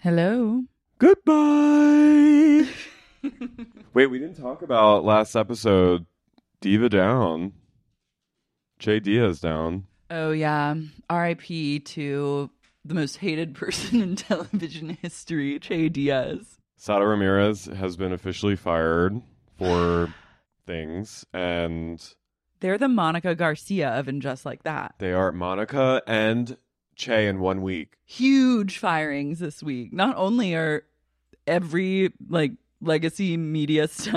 Hello. Goodbye. Wait, we didn't talk about last episode. Diva down. Che Diaz down. Oh, yeah. R.I.P. to the most hated person in television history, Che Diaz. Sada Ramirez has been officially fired for things, and They're the Monica Garcia of And Just Like That. they are Monica and Che in 1 week. Huge firings this week. Not only are every legacy media staff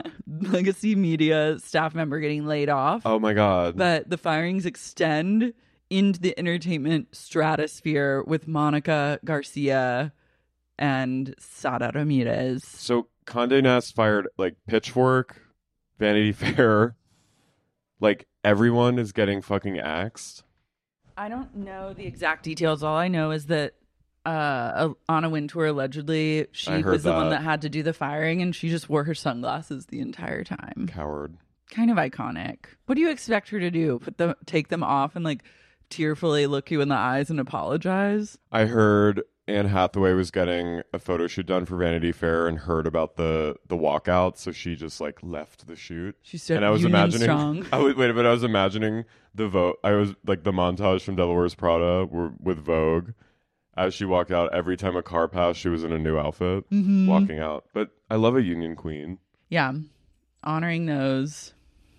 member getting laid off, Oh my God. but the firings extend into the entertainment stratosphere with Monica Garcia and Sada Ramirez. So Condé Nast fired Pitchfork, Vanity Fair. Everyone is getting fucking axed. I don't know the exact details. All I know is that Anna Wintour allegedly she was the one that had to do the firing, and she just wore her sunglasses the entire time. Coward. Kind of iconic. What do you expect her to do? Take them off and tearfully look you in the eyes and apologize? I heard Anne Hathaway was getting a photo shoot done for Vanity Fair and heard about the walkout, so she just left the shoot. She said, and I was Union imagining, strong. I was imagining the Vogue. I was the montage from Devil Wears Prada with Vogue. As she walked out, every time a car passed, she was in a new outfit walking out. But I love a Union Queen. Yeah, honoring those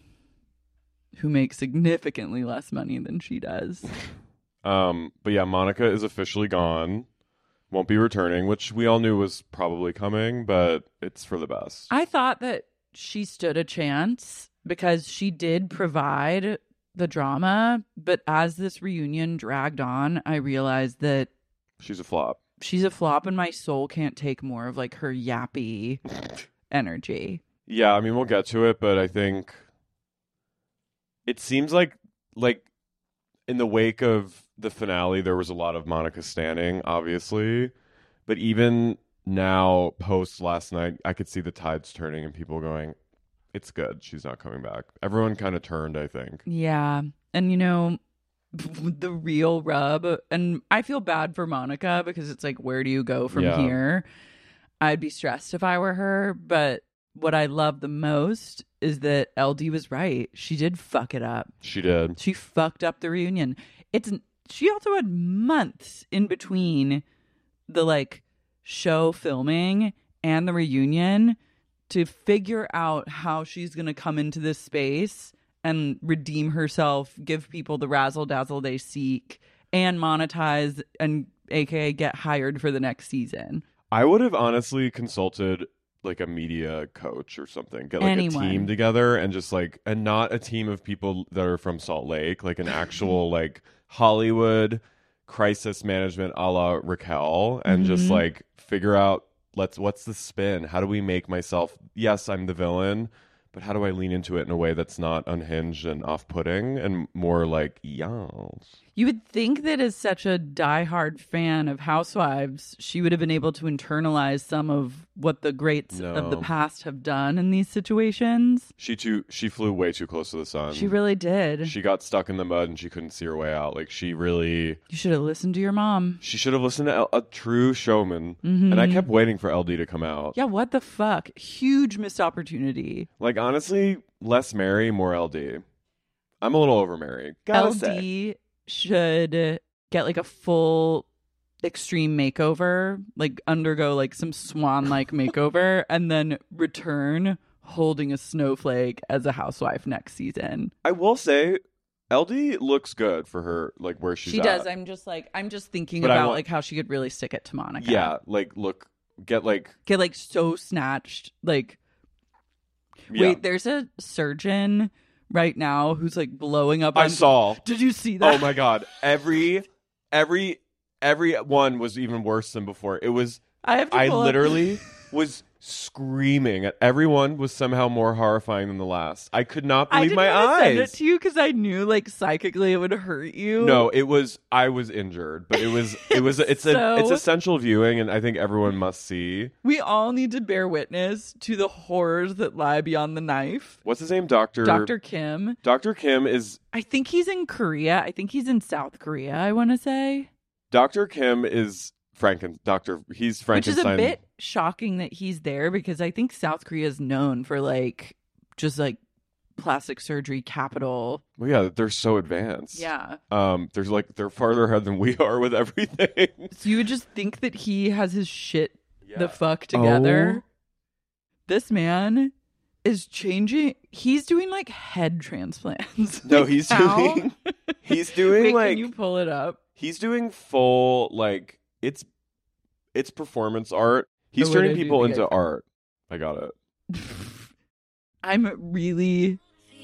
who make significantly less money than she does. But yeah, Monica is officially gone. Won't be returning, which we all knew was probably coming, but it's for the best. I thought that she stood a chance because she did provide the drama, but as this reunion dragged on, I realized that She's a flop. She's a flop, and my soul can't take more of her yappy energy. Yeah, I mean, we'll get to it, but I think it seems like in the wake of the finale, there was a lot of Monica standing, obviously. But even now, post last night, I could see the tides turning and people going, it's good. She's not coming back. Everyone kind of turned, I think. Yeah. And, the real rub, and I feel bad for Monica because it's where do you go from here? I'd be stressed if I were her. But what I love the most is that LD was right. She did fuck it up. She did. She fucked up the reunion. She also had months in between the show filming and the reunion to figure out how she's going to come into this space and redeem herself, give people the razzle dazzle they seek, and monetize and aka get hired for the next season. I would have honestly consulted a media coach or something. Get Anyone. A team together and just and not a team of people that are from Salt Lake, an actual Hollywood crisis management a la Raquel, and just figure out what's the spin? How do we make myself, yes, I'm the villain, but how do I lean into it in a way that's not unhinged and off-putting and more yes. You would think that as such a diehard fan of Housewives, she would have been able to internalize some of what the greats of the past have done in these situations. She flew way too close to the sun. She really did. She got stuck in the mud and she couldn't see her way out. You should have listened to your mom. She should have listened to a true showman. Mm-hmm. And I kept waiting for LD to come out. Yeah, what the fuck? Huge missed opportunity. Honestly, less Mary, more LD. I'm a little over Mary. Gotta say. Should get a full extreme makeover, undergo some swan-like makeover, and then return holding a snowflake as a housewife next season. I will say, LD looks good for her, where she's She at. does. I'm just thinking about how she could really stick it to Monica. Yeah, get so snatched. Yeah. Wait, there's a surgeon right now who's blowing up. I saw. Did you see that? Oh my God. Every one was even worse than before. It was, I literally was screaming at everyone was somehow more horrifying than the last. I could not believe my eyes. I didn't send it to you because I knew psychically it would hurt you. No, I was injured, but it's essential viewing, and I think everyone must see. We all need to bear witness to the horrors that lie beyond the knife. What's his name? Dr. Kim. Dr. Kim is, I think he's in Korea. I think he's in South Korea, I want to say. Dr. Kim is He's Which is Frankenstein. a bit shocking that he's there because I think South Korea is known for like just like plastic surgery capital. Well, yeah, they're so advanced. Yeah. There's like they're farther ahead than we are with everything. So you would just think that he has his shit the Yeah. fuck together. Oh. This man is changing. He's doing like head transplants. No, Like, he's how? doing Wait, like can you pull it up? he's doing full like it's performance art. He's Oh, what turning did I do people to into get- art. I got it. I'm really.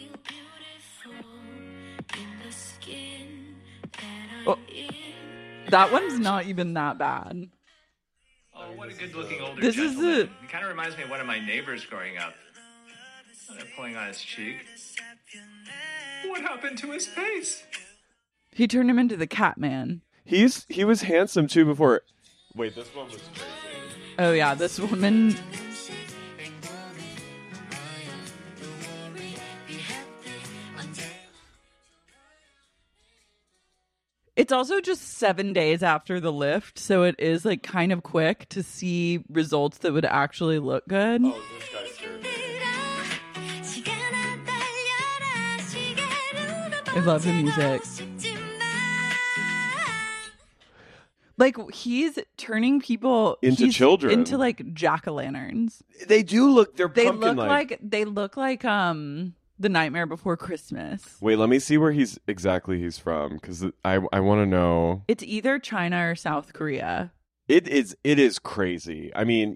Oh, that one's not even that bad. Oh, what a good-looking older This is gentleman. a- He kind of reminds me of one of my neighbors growing up. Oh, they're pulling on his cheek. What happened to his face? He turned him into the cat man. He was handsome too before. Wait, this one was crazy. Oh yeah, this woman. It's also just 7 days after the lift, so it is like kind of quick to see results that would actually look good. Oh, this guy scared me. I love the music. Like he's turning people Into children. into like jack-o'-lanterns. They do look. They're They pumpkin look like The Nightmare Before Christmas. Wait, let me see where he's from because I want to know. It's either China or South Korea. It is crazy. I mean,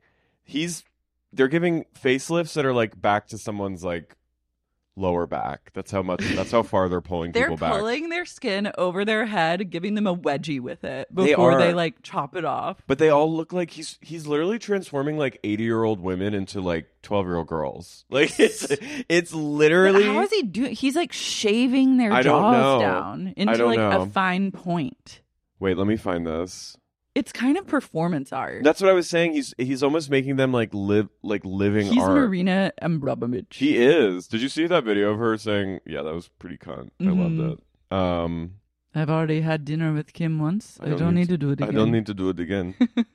they're giving facelifts that are like back to someone's like lower back. That's how far they're pulling They're people back. pulling their skin over their head, giving them a wedgie with it They before are. they like chop it off. But they all look like he's literally transforming like 80-year-old women into like 12-year-old girls. Like it's literally. How is he doing? He's like shaving their I don't jaws know. down I into don't like know. a fine point. Wait, let me find this. It's kind of performance art. That's what I was saying. He's almost making them like living He's art. Marina Abramovich. He is. Did you see that video of her saying, "Yeah, that was pretty cunt. I Mhm. loved it." I've already had dinner with Kim once. I don't need to do it again. I don't need to do it again.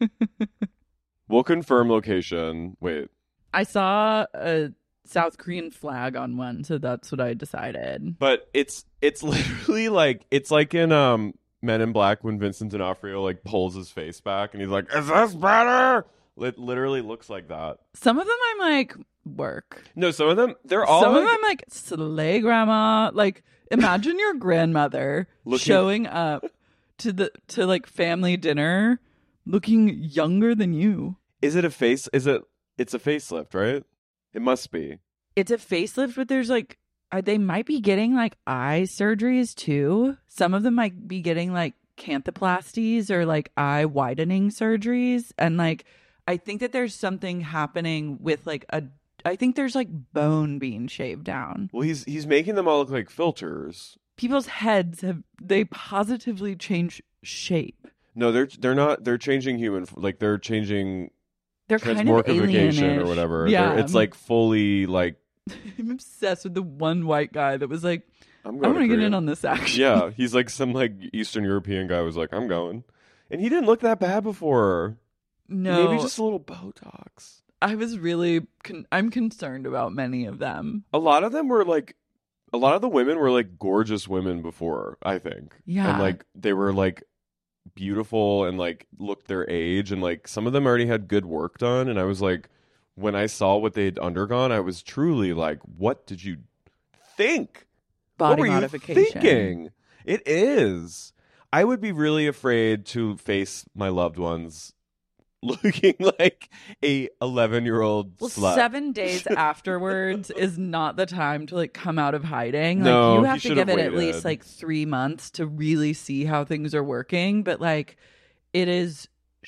We'll confirm location. Wait. I saw a South Korean flag on one, so that's what I decided. But it's literally like it's like in Men in Black when Vincent D'Onofrio like pulls his face back and he's like, "Is this better?" It literally looks like that. Some of them I'm like, work. No, some of them they're all Some of like, them I'm like, slay grandma. Like, imagine your grandmother Looking- showing up to like family dinner looking younger than you. Is it a face? It's a facelift, right? It must be. It's a facelift, but there's like they might be getting like eye surgeries too. Some of them might be getting like canthoplasties or like eye widening surgeries. And like, I think that there's something happening with like I think there's like bone being shaved down. Well, he's making them all look like filters. People's heads they positively change shape. No, they're not. They're changing they're changing They're kind of transmorphification alienish or whatever. Yeah, It's like fully like I'm obsessed with the one white guy that was like, I'm I going. want to to get in on this action. Yeah, he's like some like Eastern European guy was like, I'm going, and he didn't look that bad before. No, Maybe just a little Botox. I was really I'm concerned about many of them. A lot of them were like, a lot of the women were like gorgeous women before, I think. Yeah. And like they were like beautiful and like looked their age, and like some of them already had good work done, and I was like, when I saw what they'd undergone, I was truly like, what did you think? Body what were modification. you thinking? It is. I would be really afraid to face my loved ones looking like a 11-year-old Well, slut. 7 days afterwards is not the time to like come out of hiding. No, like you he have to should give have it at waited. least like 3 months to really see how things are working. But like, it is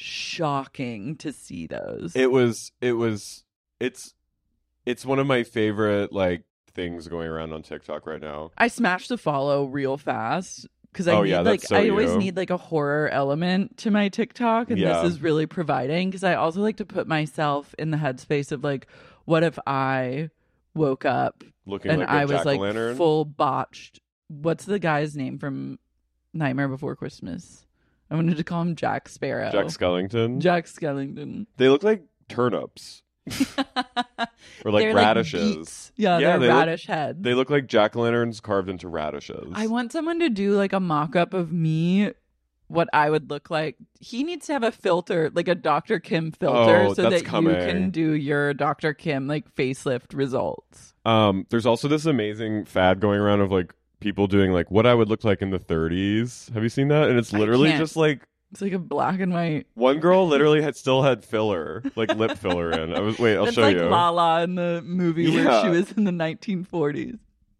shocking to see those. It's one of my favorite like things going around on TikTok right now. I smashed the follow real fast because I Oh, need yeah, like that's so I always you. need like a horror element to my TikTok, and Yeah. this is really providing because I also like to put myself in the headspace of like, what if I woke up Looking and like a I was like jack-o'-lantern. full botched. What's the guy's name from Nightmare Before Christmas? I wanted to call him Jack Sparrow. Jack Skellington. Jack Skellington. They look like turnips. Or like They're radishes. beets. Yeah, Yeah, they're they radish heads. They look like jack-o'-lanterns carved into radishes. I want someone to do like a mock-up of me, what I would look like. He needs to have a filter, like a Dr. Kim filter, Oh, so that's that coming. you can do your Dr. Kim like facelift results. There's also this amazing fad going around of like people doing like what I would look like in the 30s. Have you seen that? And it's literally can't. just like It's like a black and white. one girl literally still had filler, like lip filler in. I'll That's show like you. Lala in the movie where Yeah. she was in the 1940s.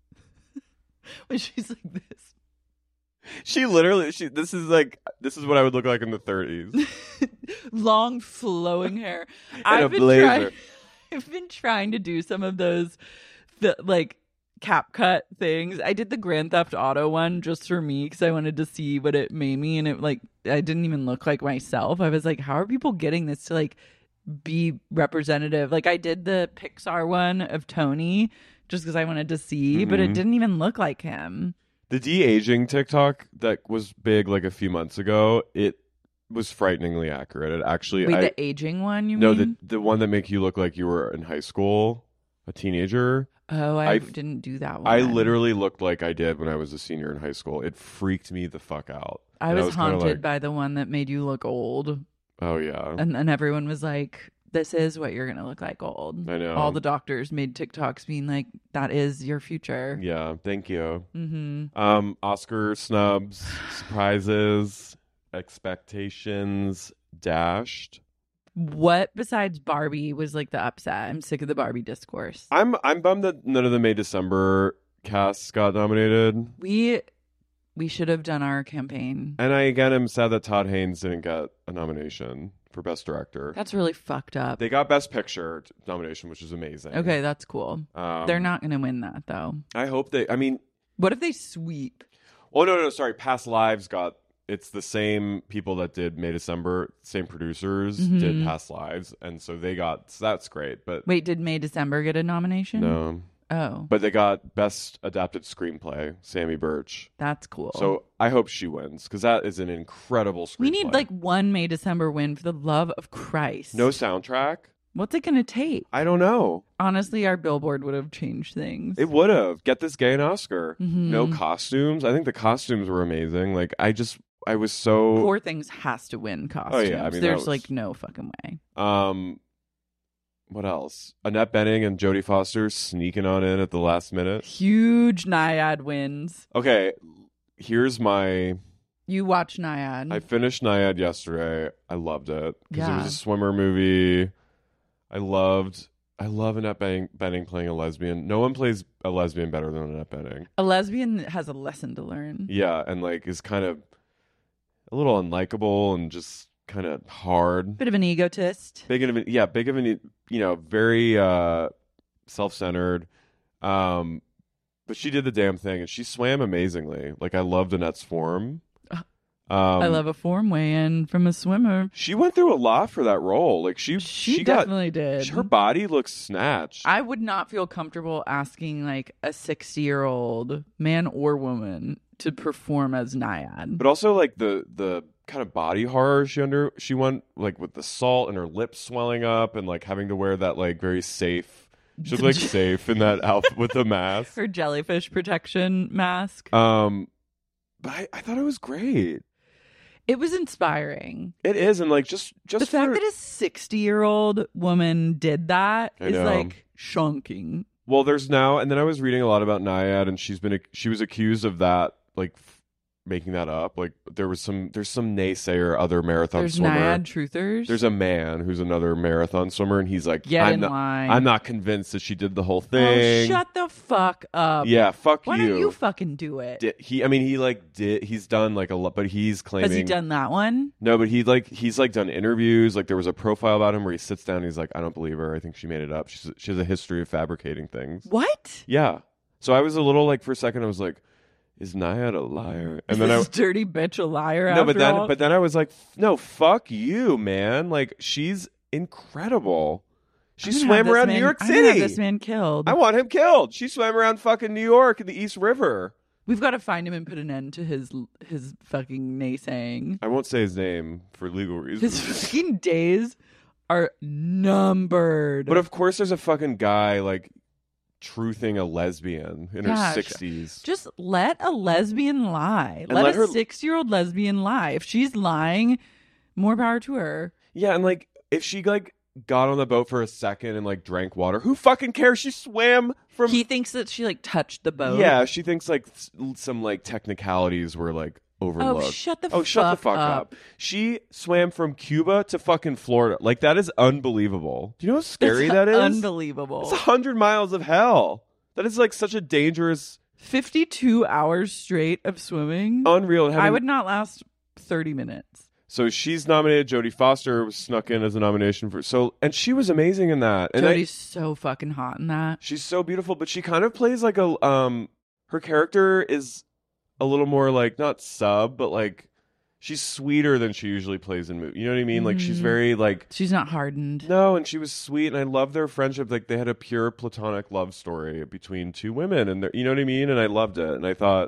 When she's like this. She literally this is what I would look like in the 30s. Long flowing hair. And a blazer. I've been trying to do some of those like CapCut things. I did the Grand Theft Auto one just for me because I wanted to see what it made me, and it like I didn't even look like myself. I was like, how are people getting this to like be representative? Like I did the Pixar one of Tony just because I wanted to see, but it didn't even look like him. The de-aging TikTok that was big like a few months ago, it was frighteningly accurate. It actually Wait, the aging one, you No, mean? the one that make you look like you were in high school, a teenager. Oh, I I- didn't do that one. I literally looked like I did when I was a senior in high school. It freaked me the fuck out. I And was kinda haunted like, by the one that made you look old. Oh yeah. And everyone was like, this is what you're going to look like old. I know. All the doctors made TikToks being like, that is your future. Yeah, thank you. Mm-hmm. Oscar snubs, surprises, expectations dashed. What besides Barbie was like the upset? I'm sick of the Barbie discourse. I'm bummed that none of the May December casts got nominated. We should have done our campaign. And I again am sad that Todd Haynes didn't get a nomination for Best Director. That's really fucked up. They got Best Picture nomination, which is amazing. Okay, that's cool. They're not going to win that though. I hope they. I mean, What if they sweep? oh no, sorry. Past Lives got. It's the same people that did May December, same producers did Past Lives, and so they got. So that's great. But Wait, did May December get a nomination? no. Oh, But they got Best Adapted Screenplay, Sammy Birch. that's cool. So I hope she wins because that is an incredible screenplay. we need like one May December win for the love of Christ. no soundtrack. What's it going to take? I don't know. Honestly, our billboard would have changed things. It would have. Get this gay an Oscar. Mhm. No costumes. I think the costumes were amazing. Like I was so. Poor Things has to win costumes. I mean, that There's was- like no fucking way. What else? Annette Bening and Jodie Foster sneaking on in at the last minute. Huge Naiad wins. Okay, here's my. You watch Naiad. I finished Naiad yesterday. I loved it because it Yeah. was a swimmer movie. I love Annette Bening playing a lesbian. No one plays a lesbian better than Annette Bening. A lesbian has a lesson to learn. Yeah, and like is kind of a little unlikable and just kind of hard. Bit of an egotist. Big of an very self-centered. But she did the damn thing and she swam amazingly. Like I loved Annette's form. I love a form weigh-in from a swimmer. She went through a lot for that role. Like she definitely did. Her body looks snatched. I would not feel comfortable asking like a 60-year-old man or woman to perform as Naiad. But also like the kind of body horror she went like with the salt and her lips swelling up and like having to wear that like very safe. She looked like safe in that outfit with the mask. Her jellyfish protection mask. But I thought it was great. It was inspiring. It is, and like just The fact that a 60-year-old woman did that I is know. like shocking. well, there's now, and then I was reading a lot about Naiad, and she was accused of that, like making that up. Like there's some naysayer, other marathon There's swimmer. Naiad truthers. There's a man who's another marathon swimmer, and he's like, Get in line. I'm not convinced that she did the whole Oh, thing. shut the fuck up. Yeah, fuck Why you. don't you fucking do it? He's done like a lot, but he's claiming. Has he done that one? No, but he's done interviews. Like there was a profile about him where he sits down and he's like, I don't believe her. I think she made it up. She has a history of fabricating things. What? Yeah. So I was a little like, for a second, I was like, is Naiad a liar? And Is then this dirty bitch a liar? no, after all? but then I was like, no, fuck you, man. Like she's incredible. She I'm gonna swam have this around New man- York I'm gonna have City. this man killed. I want him killed. She swam around fucking New York in the East River. We've got to find him and put an end to his fucking naysaying. I won't say his name for legal reasons. His fucking days are numbered. But of course, there's a fucking guy like truthing a lesbian in her 60s. Just let a lesbian lie. And let her... a 6-year-old lesbian lie. If she's lying, more power to her. Yeah, and like if she like got on the boat for a second and like drank water, who fucking cares? She swam from. He thinks that she like touched the boat. Yeah, she thinks like some like technicalities were like overlooked. Oh, shut the fuck up. She swam from Cuba to fucking Florida. Like, that is unbelievable. Do you know how scary that is? Unbelievable. It's 100 miles of hell. That is like such a dangerous... 52 hours straight of swimming. Unreal. I would not last 30 minutes. So she's nominated. Jodie Foster was snuck in as a nomination for... And she was amazing in that. And Jodie's so fucking hot in that. She's so beautiful, but she kind of plays like a... her character is a little more like, not sub, but like she's sweeter than she usually plays in movies. You know what I mean? Like she's very like... She's not hardened. No, and she was sweet, and I love their friendship. Like they had a pure platonic love story between two women, and you know what I mean? And I loved it. And I thought,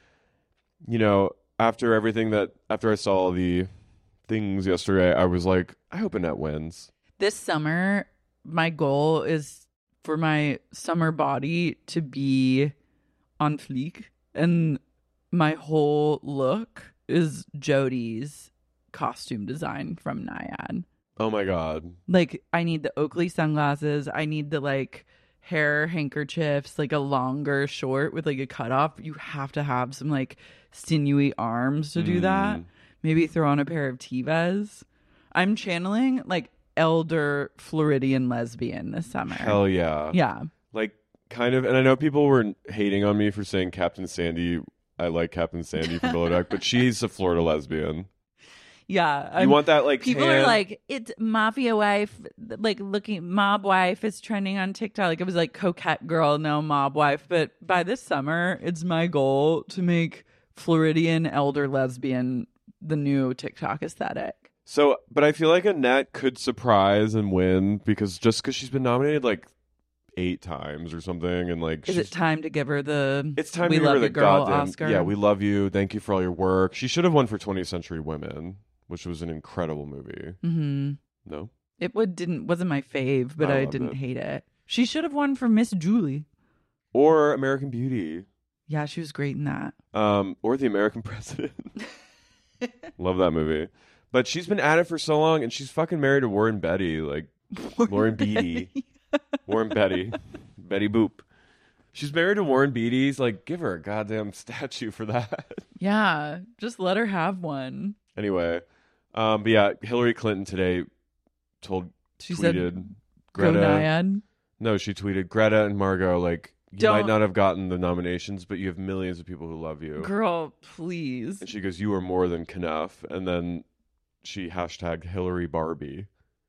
you know, after I saw the things yesterday, I was like, I hope Annette wins. This summer, my goal is for my summer body to be on fleek, and my whole look is Jodie's costume design from Naiad. Oh my God. Like, I need the Oakley sunglasses. I need the like hair handkerchiefs, like a longer short with like a cutoff. You have to have some like sinewy arms to do that. Maybe throw on a pair of Tevas. I'm channeling like elder Floridian lesbian this summer. Hell yeah. Yeah. Like kind of, and I know people were hating on me for saying Captain Sandy. I like Captain Sandy from Below Deck, but she's a Florida lesbian. Yeah. You want that like people tan... are like, it's mafia wife, like looking mob wife is trending on TikTok. Like it was like coquette girl, no mob wife. But by this summer, it's my goal to make Floridian elder lesbian the new TikTok aesthetic. So, but I feel like Annette could surprise and win because she's been nominated like 8 times or something, and like is it time to give her the it's time we to give love her the you girl goddamn Oscar? Yeah, we love you, thank you for all your work. She should have won for 20th Century Women, which was an incredible movie. No, it wasn't my fave, but I didn't hate it. She should have won for Miss Julie or American Beauty. Yeah, she was great in that. Or The American President. Love that movie. But she's been at it for so long, and she's fucking married to Warren Beatty, like Warren Beatty. Warren Betty. Betty Boop. She's married to Warren Beatty. Like, give her a goddamn statue for that. Yeah, just let her have one. Anyway, but yeah, Hillary Clinton today tweeted said, Greta. Go Naiad. No, she tweeted Greta and Margot, like, you Don't. might not have gotten the nominations, but you have millions of people who love you. Girl, please. And she goes, you are more than enough. And then she hashtagged Hillary Barbie.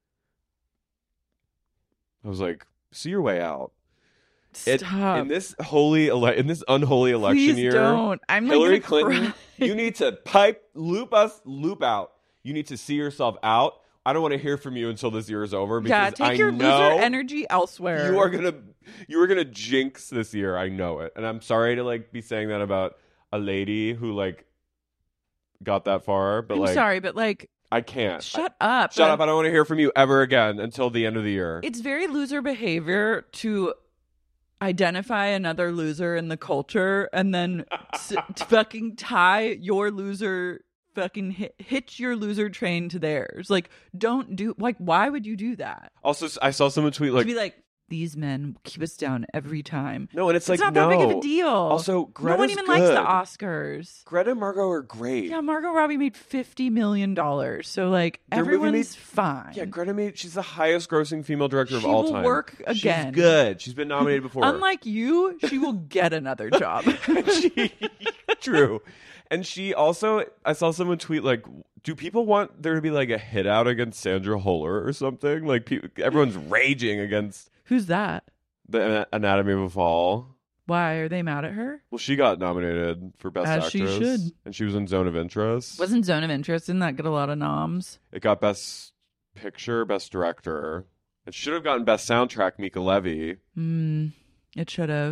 I was like, see your way out. Stop. In this unholy election Please year, don't. I'm Hillary like Clinton, you need to loop out. You need to see yourself out. I don't want to hear from you until this year is over because take your loser energy elsewhere. You are gonna jinx this year. I know it, and I'm sorry to like be saying that about a lady who like got that far, but I'm sorry, but like I can't. Shut up. Shut up. I don't want to hear from you ever again until the end of the year. It's very loser behavior to identify another loser in the culture and then fucking tie your loser, fucking hitch your loser train to theirs. Like, don't do, like, why would you do that? Also, I saw someone tweet like, to be like, these men keep us down every time. No, and it's like, not that big of a deal. Also, Greta's no one even likes the Oscars. Greta and Margot are great. Yeah, Margot Robbie made $50 million. So, like, everyone's fine. Yeah, she's the highest grossing female director of all time. She will work again. She's good. She's been nominated before. Unlike you, she will get another job. True. And she also, I saw someone tweet like, do people want there to be like a hit out against Sandra Huller or something? Like, everyone's raging against... Who's that? The Anatomy of a Fall. Why are they mad at her? Well, she got nominated for Best Actress. She should. And she was in Zone of Interest. Wasn't Zone of Interest? Didn't that get a lot of noms? It got Best Picture, Best Director. It should have gotten Best Soundtrack, Mika Levy. It should have.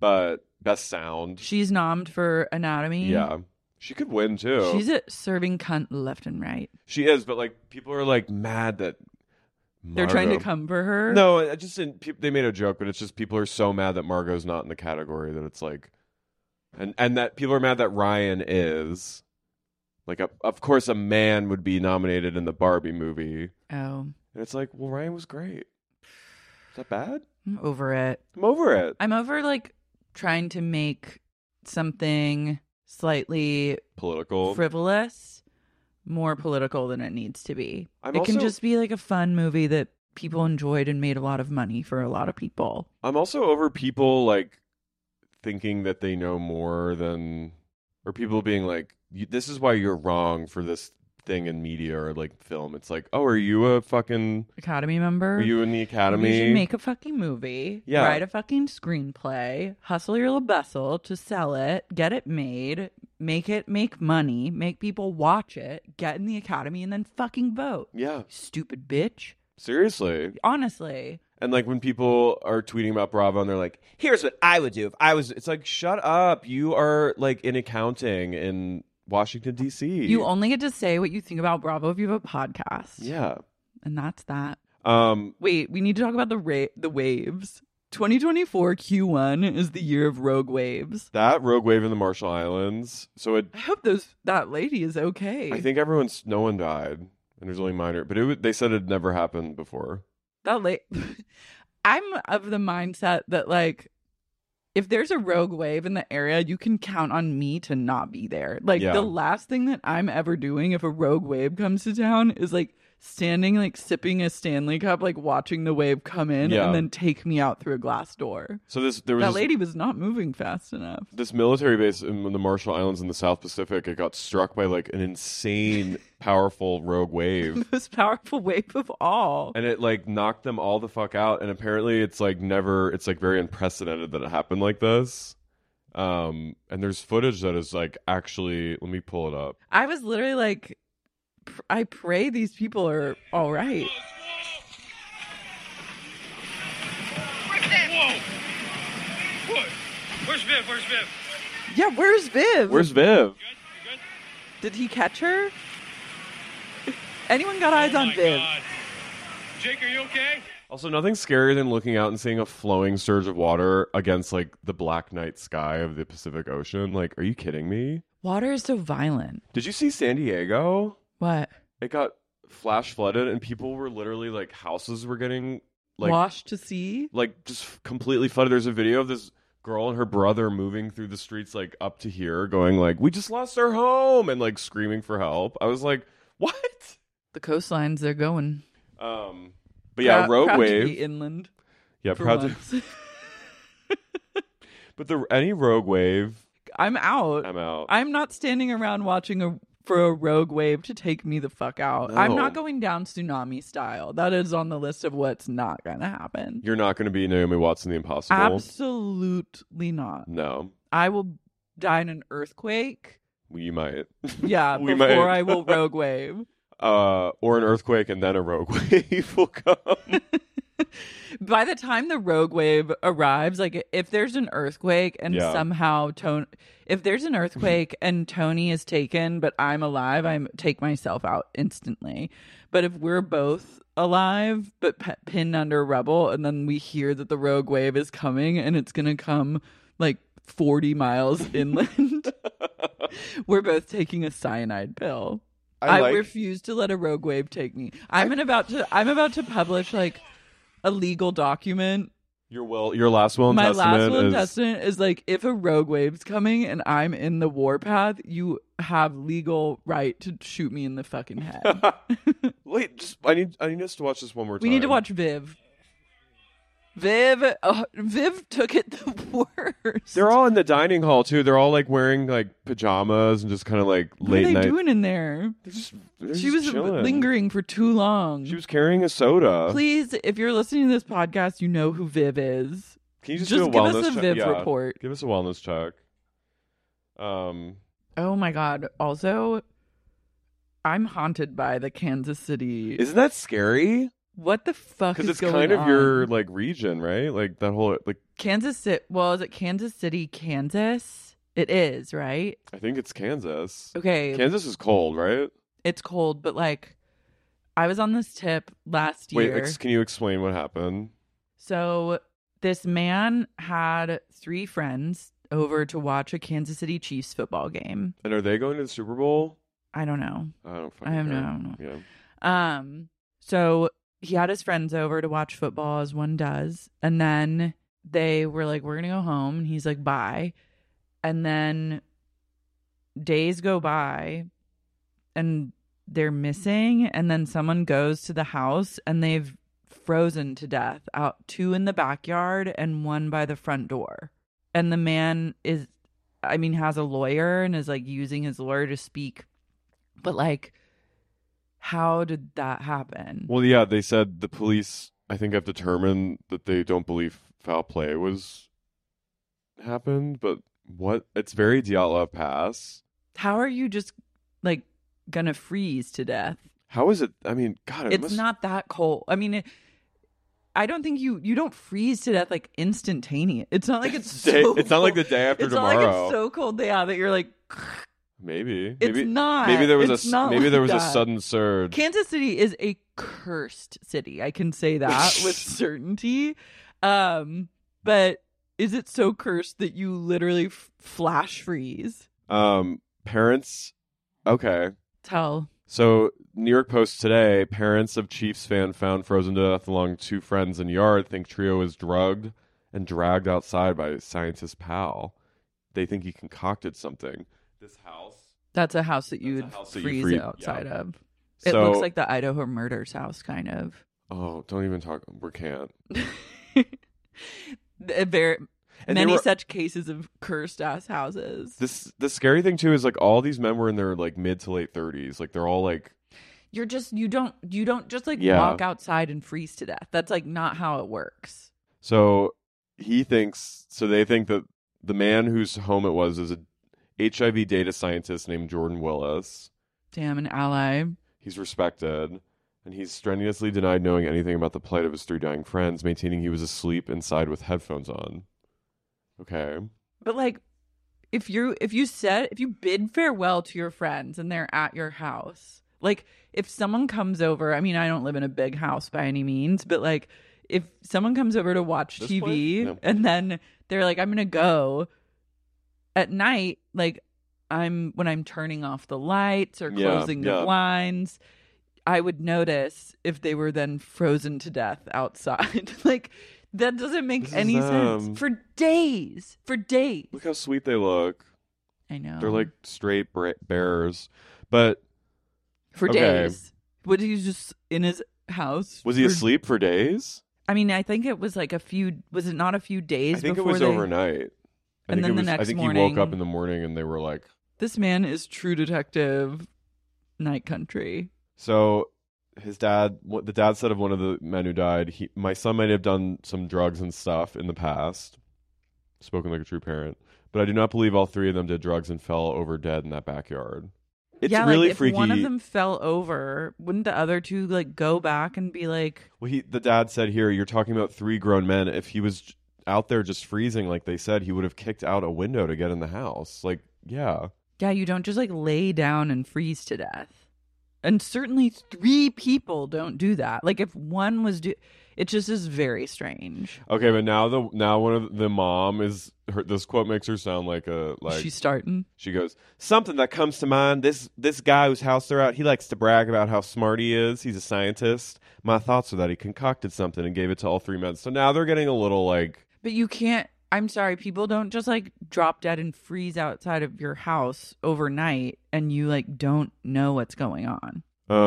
but best sound. She's nommed for Anatomy. Yeah. She could win too. She's serving cunt left and right. She is, but like people are like mad that They're trying to Margot- come for her. No, I just didn't, they made a joke, but it's just people are so mad that Margot's not in the category that it's like, and that people are mad that Ryan is. Like, of course, a man would be nominated in the Barbie movie, Oh, and it's like, well, Ryan was great. Is that bad? I'm over it. I'm over it. I'm over like trying to make something slightly Political. frivolous more political than it needs to be. I'm It can also- just be like a fun movie that people enjoyed and made a lot of money for a lot of people. I'm also over people like thinking that they know more than, or people being like, this is why you're wrong for this thing in media or like film. It's like, oh, are you a fucking, Academy member? are you in the You Academy? should make a fucking movie, Yeah. write a fucking screenplay, hustle your little bustle to sell it, get it made, make money, make people watch it, get in the Academy, and then fucking vote. Yeah, Stupid bitch. seriously. Honestly. And like when people are tweeting about Bravo and they're like, here's what I would do if I was, it's like, shut up. You are like in accounting in Washington, D.C. You only get to say what you think about Bravo if you have a podcast. Yeah. And that's that. Um, Wait, we need to talk about the waves. 2024 Q1 is the year of rogue waves. that Rogue Wave in the Marshall Islands. So I hope that lady is okay. I think no one died and there's only minor, but they said it never happened before. I'm of the mindset that like if there's a rogue wave in the area, you can count on me to not be there. Like Yeah. the last thing that I'm ever doing if a rogue wave comes to town is like standing like sipping a Stanley Cup, like watching the wave come in Yeah. and then take me out through a glass door. So there was That this, lady was not moving fast enough. this military base in the Marshall Islands in the South Pacific. It got struck by like an insane, powerful rogue wave. Most powerful wave of all. And it like knocked them all the fuck out. And apparently it's like very unprecedented that it happened like this. And there's footage that is like actually, let me pull it up. I was literally like, I pray these people are all right. Whoa! What? Where's Viv? Where's Viv? Yeah, where's Viv? Where's Viv? Good? You good? Did he catch her? Anyone got eyes Oh on my Viv? God. Jake, are you okay? Also, nothing scarier than looking out and seeing a flowing surge of water against like the black night sky of the Pacific Ocean. Like, are you kidding me? Water is so violent. Did you see San Diego? What? It got flash flooded and people were literally like houses were getting like Washed to sea? like just completely flooded. There's a video of this girl and her brother moving through the streets like up to here going like, we just lost our home, and like screaming for help. I was like, what? The coastlines, they're going. But yeah, Rogue proud to Wave. be inland. Yeah, For proud to. once. But any Rogue Wave, I'm out. I'm out. I'm not standing around watching for a rogue wave to take me the fuck out. No. I'm not going down tsunami style. That is on the list of what's not going to happen. You're not going to be Naomi Watts in The Impossible. Absolutely not. No, I will die in an earthquake. you might. Yeah, We before might. I will rogue wave. Or an earthquake and then a Rogue Wave will come. By the time the rogue wave arrives, like if there's an earthquake and Yeah. somehow if there's an earthquake and Tony is taken but I'm alive, I take myself out instantly. But if we're both alive but pinned under rubble, and then we hear that the rogue wave is coming and it's gonna come like 40 miles inland, we're both taking a cyanide pill. I refuse to let a rogue wave take me. I'm about to publish like a legal document. Your last will and My testament last will and is testament is like, if a rogue wave's coming and I'm in the warpath, you have legal right to shoot me in the fucking head. Wait, I need us to watch this one more time. We need to watch Viv. Viv took it the worst. They're all in the dining hall too. They're all like wearing like pajamas and just kind of like What late are they night. doing in there? They're She just was chilling. lingering for too long. She was carrying a soda. Please, if you're listening to this podcast, you know who Viv is. Can you just, Just do a give wellness us a check? Viv Yeah, report. Give us a wellness check. Oh my God. Also, I'm haunted by the Kansas City. Isn't that scary? What the fuck Because is it's going kind of on? your like region, right? Like that whole like. Kansas City. Well, is it Kansas City, Kansas? It is, right? I think it's Kansas. Okay. Kansas is cold, right? It's cold, but like I was on this tip last year. Wait, can you explain what happened? So this man had 3 friends over to watch a Kansas City Chiefs football game. And are they going to the Super Bowl? I don't know. I don't I have fucking no. know. Yeah. So he had his friends over to watch football, as one does, and then they were like, "We're gonna go home," and he's like, "Bye." And then days go by, and they're missing, and then someone goes to the house, and they've frozen to death. Out 2 in the backyard and 1 by the front door. And the man has a lawyer and is like using his lawyer to speak, but like, how did that happen? Well, yeah, they said the police, I think, have determined that they don't believe foul play happened, but what? It's very Dyatlov Pass. How are you just like gonna freeze to death? How is it? I mean, God, It's not that cold. I mean, I don't think you don't freeze to death like instantaneous. It's not like it's It's not like the day after it's tomorrow. Not like it's so cold, that you're like. Maybe It's not. Maybe there was It's not maybe like there was a that. sudden surge. Kansas City is a cursed city. I can say that with certainty. But is it so cursed that you literally flash freeze? Parents. Okay. Tell. So, New York Post today, parents of Chiefs fan found frozen to death along 2 friends in yard think trio was drugged and dragged outside by scientist pal. They think he concocted something. This house. That's a house that you That's would a house that you freeze freeze- outside yeah. of. It So- looks like the Idaho murders house, kind of. Oh, don't even talk. We can't. Very And many they were- such cases of cursed ass houses. The scary thing too is like all these men were in their like mid to late 30s. Like they're all like You don't just like Yeah. walk outside and freeze to death. That's like not how it works. so they think that the man whose home it was is a HIV data scientist named Jordan Willis. Damn, an ally. He's respected, and he's strenuously denied knowing anything about the plight of his 3 dying friends, maintaining he was asleep inside with headphones on. Okay. But like, if you bid farewell to your friends and they're at your house, like if someone comes over, I mean, I don't live in a big house by any means, but like if someone comes over to watch This TV place? No. and then they're like, I'm gonna go at night, like when I'm turning off the lights or Yeah, closing the yeah. blinds, I would notice if they were then frozen to death outside. Like that doesn't make This is any them. sense. For days. Look how sweet they look. I know. They're like straight bears. But for okay. days. Was he just in his house? was he for- asleep for days? I mean, I think it was like was it not a few days I think it before was overnight. I And think then it the was, I next think he woke up morning- in the morning and they were like, This man is True Detective Night Country. so the dad said of one of the men who died, my son might have done some drugs and stuff in the past. Spoken like a true parent. But I do not believe all 3 of them did drugs and fell over dead in that backyard. It's yeah, really like if freaky. one of them fell over, wouldn't the other 2 like go back and be like, Well, the dad said here, you're talking about 3 grown men. If he was out there just freezing, like they said, he would have kicked out a window to get in the house. Like, yeah. yeah, you don't just like lay down and freeze to death. And certainly 3 people don't do that. Like if one was it just is very strange. Okay, but now one of the mom is this quote makes her sound like She's starting. she goes, something that comes to mind, this guy whose house they're at, he likes to brag about how smart he is. He's a scientist. My thoughts are that he concocted something and gave it to all 3 men. So now they're getting a little like, But you can't. I'm sorry, people don't just like drop dead and freeze outside of your house overnight and you like don't know what's going on.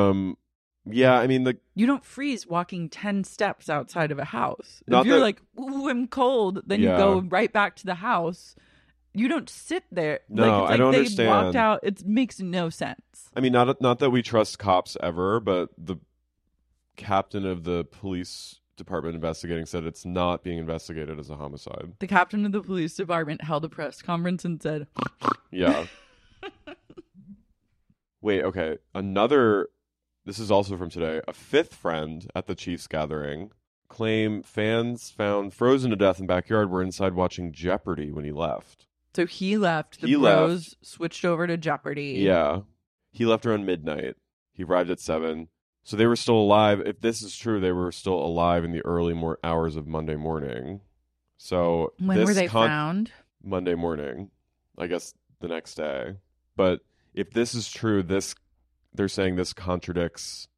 yeah, I mean You don't freeze walking 10 steps outside of a house. Not if you're that- like, ooh, I'm cold, then Yeah. you go right back to the house. You don't sit there. No, it's I don't they understand. walked out. It makes no sense. I mean, not that we trust cops ever, but the captain of the police department investigating said it's not being investigated as a homicide. The captain of the police department held a press conference and said, Yeah. Wait, okay. Another this is also from today. A fifth friend at the Chiefs gathering claim fans found frozen to death in backyard were inside watching Jeopardy when he left. So he left. The He Bros switched over to Jeopardy. Yeah. He left around midnight. He arrived at 7. So they were still alive. If this is true, they were still alive in the early hours of Monday morning. So When this were they found? Monday morning. I guess the next day. But if this is true, they're saying this contradicts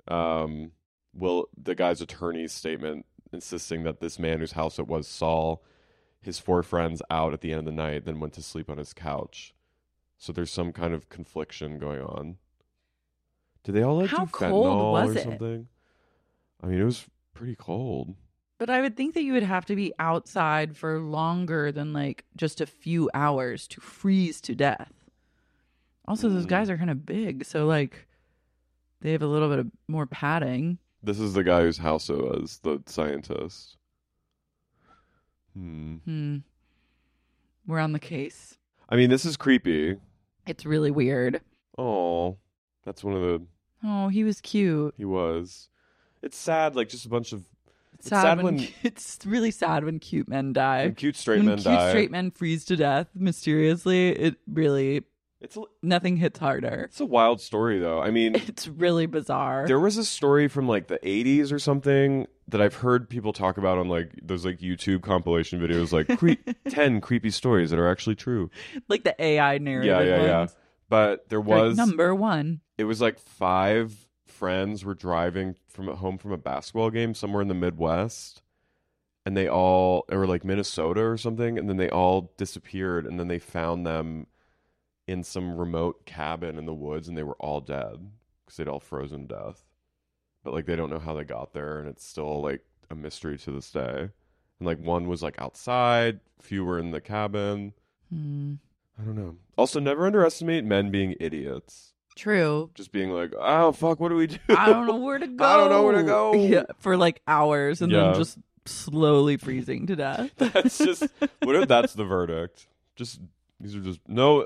the guy's attorney's statement insisting that this man whose house it was saw his 4 friends out at the end of the night, then went to sleep on his couch. So there's some kind of confliction going on. Did they all How do cold fentanyl was or it? something? I mean, it was pretty cold. But I would think that you would have to be outside for longer than like just a few hours to freeze to death. Also, those guys are kind of big, so like they have a little bit of more padding. This is the guy whose house it was, the scientist. We're on the case. I mean, this is creepy. It's really weird. Oh, that's one of the... Oh, he was cute. He was. It's sad, like just a bunch of... It's sad when it's really sad when cute men die. When cute straight when men cute die. straight men freeze to death mysteriously. It really nothing hits harder. It's a wild story, though. I mean, It's really bizarre. there was a story from like the 80s or something that I've heard people talk about on like those like YouTube compilation videos, like 10 creepy stories that are actually true. Like the AI narrative Yeah. ones. But there Like, was number 1. it was like 5 friends were driving home from a basketball game somewhere in the Midwest, and they were like Minnesota or something, and then they all disappeared, and then they found them in some remote cabin in the woods, and they were all dead because they'd all frozen to death. But like they don't know how they got there, and it's still like a mystery to this day. And like one was like outside, few were in the cabin. I don't know. Also, never underestimate men being idiots. True. Just being like, oh fuck, what do we do? I don't know where to go. I don't know where to go. Yeah, for like hours and Yeah. then just slowly freezing to death. That's just what if that's the verdict? Just these are just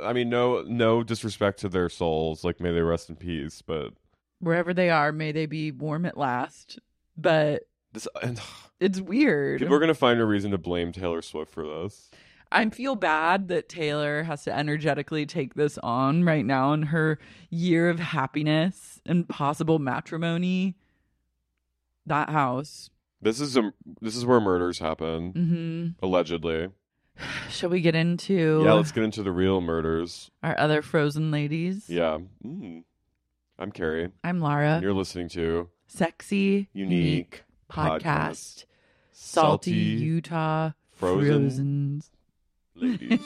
no disrespect to their souls. Like may they rest in peace. But Wherever they are, may they be warm at last. But this and it's weird. people are gonna find a reason to blame Taylor Swift for this. I feel bad that Taylor has to energetically take this on right now in her year of happiness and possible matrimony. That house. This is where murders happen, allegedly. Shall we get into Yeah, let's get into the real murders. our other frozen ladies? Yeah, I'm Carrie. I'm Lara. And you're listening to Sexy, Unique Podcast. Salty Salty Utah Frozen Frozens. Ladies.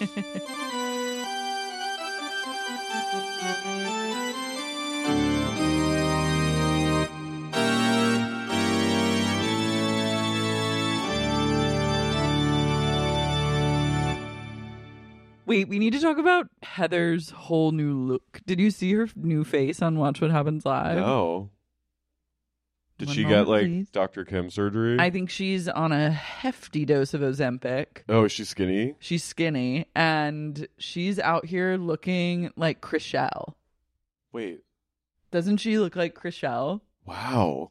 Wait, we need to talk about Heather's whole new look. Did you see her new face on Watch What Happens Live? No. Did One she moment, get like please. Dr. Kim surgery? I think she's on a hefty dose of Ozempic. Oh, is she skinny? She's skinny, and she's out here looking like Chriselle. Wait. Doesn't she look like Chriselle? Wow.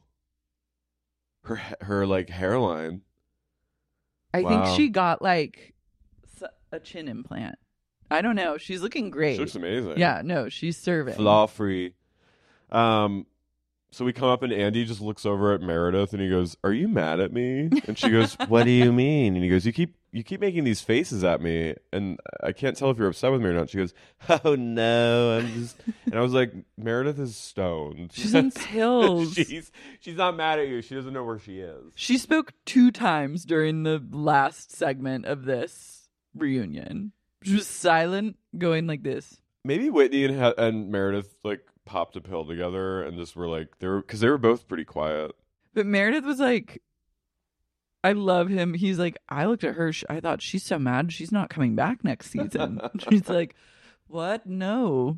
Her like hairline. I Wow. think she got like a chin implant. I don't know. She's looking great. She looks amazing. Yeah, no, she's serving. Flaw free. So we come up and Andy just looks over at Meredith and he goes, "Are you mad at me?" And she goes, "What do you mean?" And he goes, "You keep making these faces at me, and I can't tell if you're upset with me or not." She goes, "Oh no, I'm just." And I was like, Meredith is stoned. She's in pills. she's not mad at you. She doesn't know where she is. She spoke 2 times during the last segment of this reunion. She was silent, going like this. Maybe Whitney and Meredith like popped a pill together and just were like because they were both pretty quiet. But Meredith was like, I love him. He's like, I looked at her. I thought she's so mad she's not coming back next season. She's like, what? No.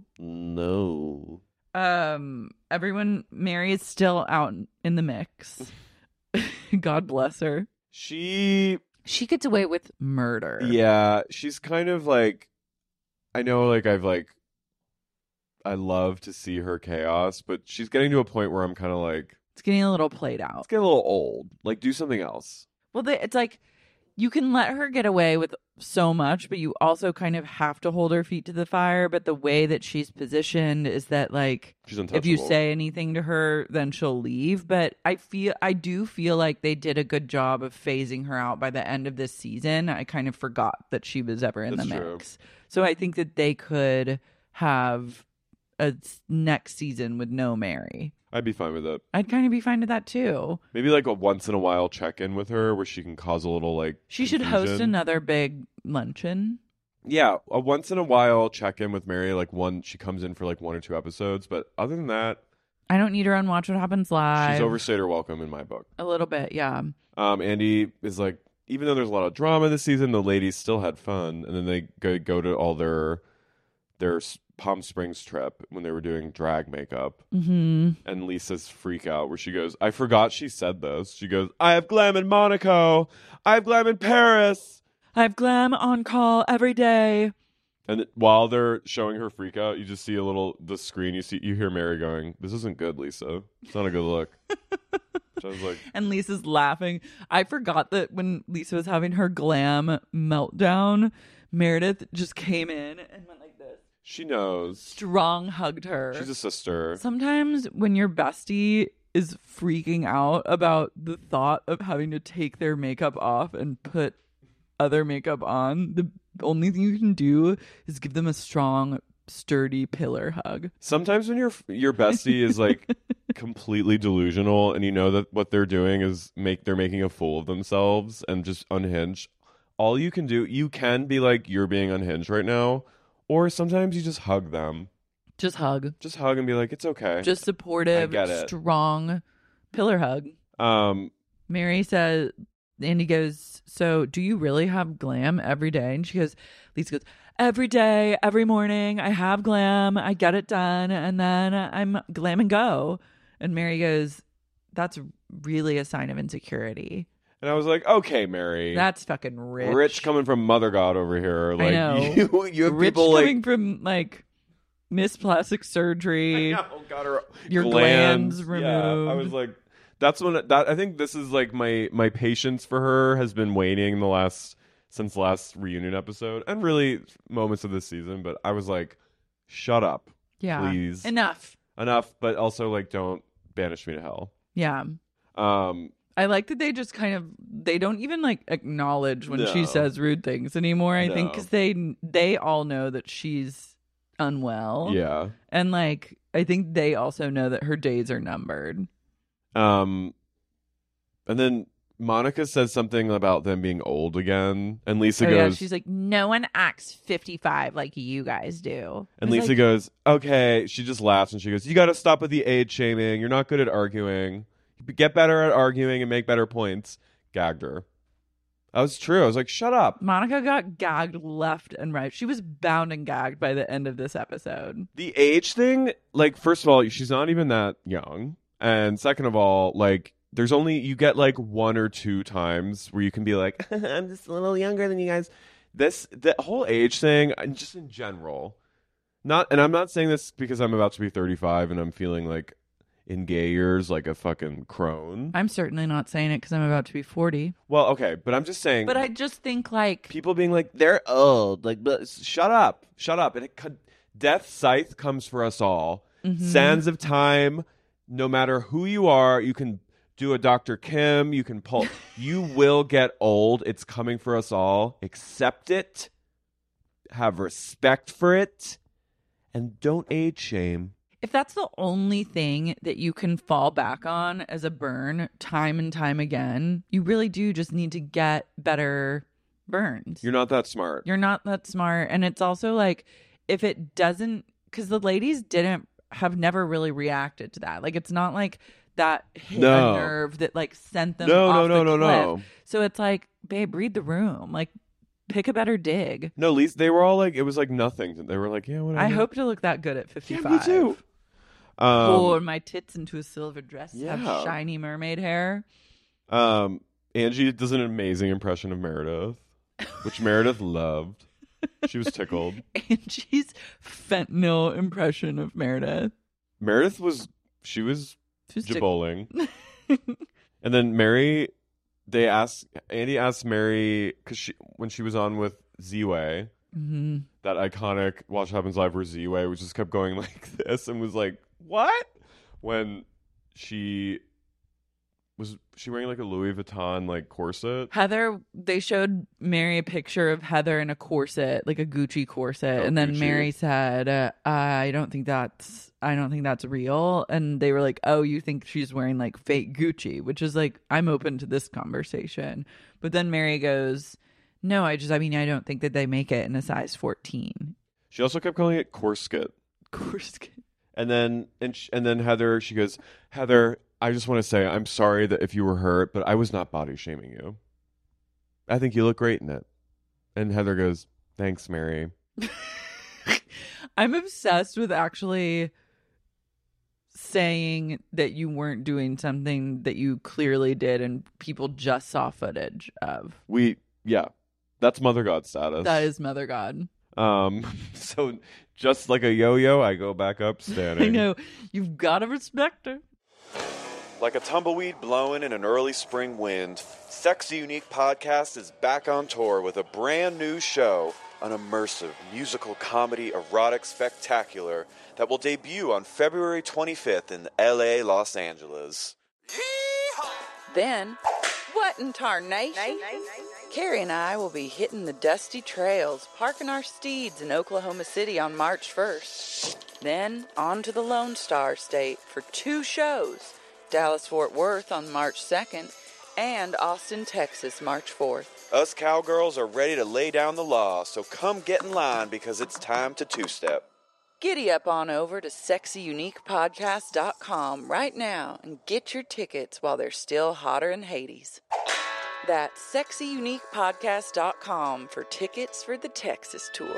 Everyone, Mary is still out in the mix. God bless her. She gets away with murder. Yeah, she's kind of like, I know, like love to see her chaos, but she's getting to a point where I'm kind of like, It's getting a little played out. it's getting a little old. Like, do something else. Well, it's like you can let her get away with so much, but you also kind of have to hold her feet to the fire. But the way that she's positioned is that, like, She's untouchable. if you say anything to her, then she'll leave. But I do feel like they did a good job of phasing her out by the end of this season. I kind of forgot that she was ever in That's the true. mix. So I think that they could have a next season with no Mary. I'd be fine with it. I'd kind of be fine with that too. Maybe like a once in a while check in with her where she can cause a little like She should host confusion. another big luncheon. Yeah, a once in a while check in with Mary, like she comes in for like 1 or 2 episodes, but other than that, I don't need her on Watch What Happens Live. she's overstayed her welcome in my book. A little bit, yeah. Andy is like, even though there's a lot of drama this season, the ladies still had fun, and then they go to all their Palm Springs trip when they were doing drag makeup, Mm-hmm. and Lisa's freak out where she goes, I forgot she said this. She goes, I have glam in Monaco, I have glam in Paris. I have glam on call every day. And while they're showing her freak out, you just see the screen. You hear Mary going, "This isn't good, Lisa. It's not a good look." So I was like, And Lisa's laughing. I forgot that when Lisa was having her glam meltdown, Meredith just came in and went like this. she knows. Strong hugged her. She's a sister. Sometimes when your bestie is freaking out about the thought of having to take their makeup off and put other makeup on, the only thing you can do is give them a strong, sturdy pillar hug. Sometimes when your bestie is like completely delusional, and you know that what they're doing is they're making a fool of themselves and just unhinged. All you can do, you can be like, you're being unhinged right now, or sometimes you just hug them. Just hug. Just hug and be like, it's okay. Just supportive, I get it. strong pillar hug. Mary says, Andy goes, so do you really have glam every day? And she goes, Lisa goes, every day, every morning, I have glam, I get it done, and then I'm glam and go. And Mary goes, that's really a sign of insecurity. And I was like, okay, Mary. That's fucking rich. Rich coming from Mother God over here. Like, I know. You have Rich people like, coming from, like, Miss Plastic Surgery. I know, got her Your glands Yeah, removed. I was like, that's when I think this is like my patience for her has been waning since the last reunion episode, and really moments of this season. But I was like, shut up, Yeah. please, Enough. but also like, don't banish me to hell. Yeah. I like that they just they don't even like acknowledge when she No. says rude things anymore. I think No. because they all know that she's unwell. Yeah. And like, I think they also know that her days are numbered. And then Monica says something about them being old again, and Lisa Oh, goes, yeah. She's like, no one acts 55 like you guys do. and I was Lisa like, goes, okay. She just laughs and she goes, you got to stop with the age shaming. You're not good at arguing. Get better at arguing and make better points. Gagged her. That was true. I was like, shut up. Monica got gagged left and right. She was bound and gagged by the end of this episode. The age thing, like, first of all, she's not even that young. And second of all, like, you get like 1 or 2 times where you can be like, I'm just a little younger than you guys. The whole age thing, and just in general, and I'm not saying this because I'm about to be 35 and I'm feeling like in gay years like a fucking crone. I'm certainly not saying it because I'm about to be 40. Well, okay, but I'm just saying. But I just think like, people being like, they're old. Like, but shut up. And death scythe comes for us all. Mhm. Sands of time, no matter who you are, you can do a Dr. Kim, you can pull. You will get old. It's coming for us all. Accept it. Have respect for it. And don't age shame. if that's the only thing that you can fall back on as a burn time and time again, you really do just need to get better burns. You're not that smart. You're not that smart. And it's also like, if it doesn't, because the ladies have never really reacted to that. Like, it's not like that hit No. a nerve that like sent them No, off no, the no, no, cliff. no. So it's like, babe, read the room. Like, pick a better dig. No, at least they were all like, it was like nothing. They were like, yeah, whatever. I hope to look that good at 55. Yeah, me too. Pour my tits into a silver dress, Yeah. have shiny mermaid hair. Angie does an amazing impression of Meredith, which Meredith loved. She was tickled. Angie's fentanyl impression of Meredith. Meredith was jaboling. And then Andy asked Mary, because when she was on with Z-Way, that iconic Watch What Happens Live where Z-Way, which just kept going like this and was like, what? When she wearing like a Louis Vuitton like corset? Heather, they showed Mary a picture of Heather in a corset, like a Gucci corset, and then Gucci. Mary said, "I don't think that's real." And they were like, "Oh, you think she's wearing like fake Gucci?" Which is like, I'm open to this conversation. But then Mary goes, "No, I don't think that they make it in a size 14." She also kept calling it corset. Corset. And then Heather, she goes, "Heather, I just want to say I'm sorry that if you were hurt, but I was not body shaming you. I think you look great in it." And Heather goes, "Thanks, Mary." I'm obsessed with actually saying that you weren't doing something that you clearly did and people just saw footage of. That's Mother God status. That is Mother God. So just like a yo-yo, I go back up standing. I know. You've got to respect her. Like a tumbleweed blowing in an early spring wind, Sexy Unique Podcast is back on tour with a brand new show, an immersive musical comedy erotic spectacular that will debut on February 25th in LA, Los Angeles. Then, what in tarnation? Carrie and I will be hitting the dusty trails, parking our steeds in Oklahoma City on March 1st. Then, on to the Lone Star State for 2 shows. Dallas-Fort Worth on March 2nd, and Austin, Texas, March 4th. Us cowgirls are ready to lay down the law, so come get in line because it's time to two-step. Giddy up on over to sexyuniquepodcast.com right now and get your tickets while they're still hotter in Hades. That's sexyuniquepodcast.com for tickets for the Texas tour.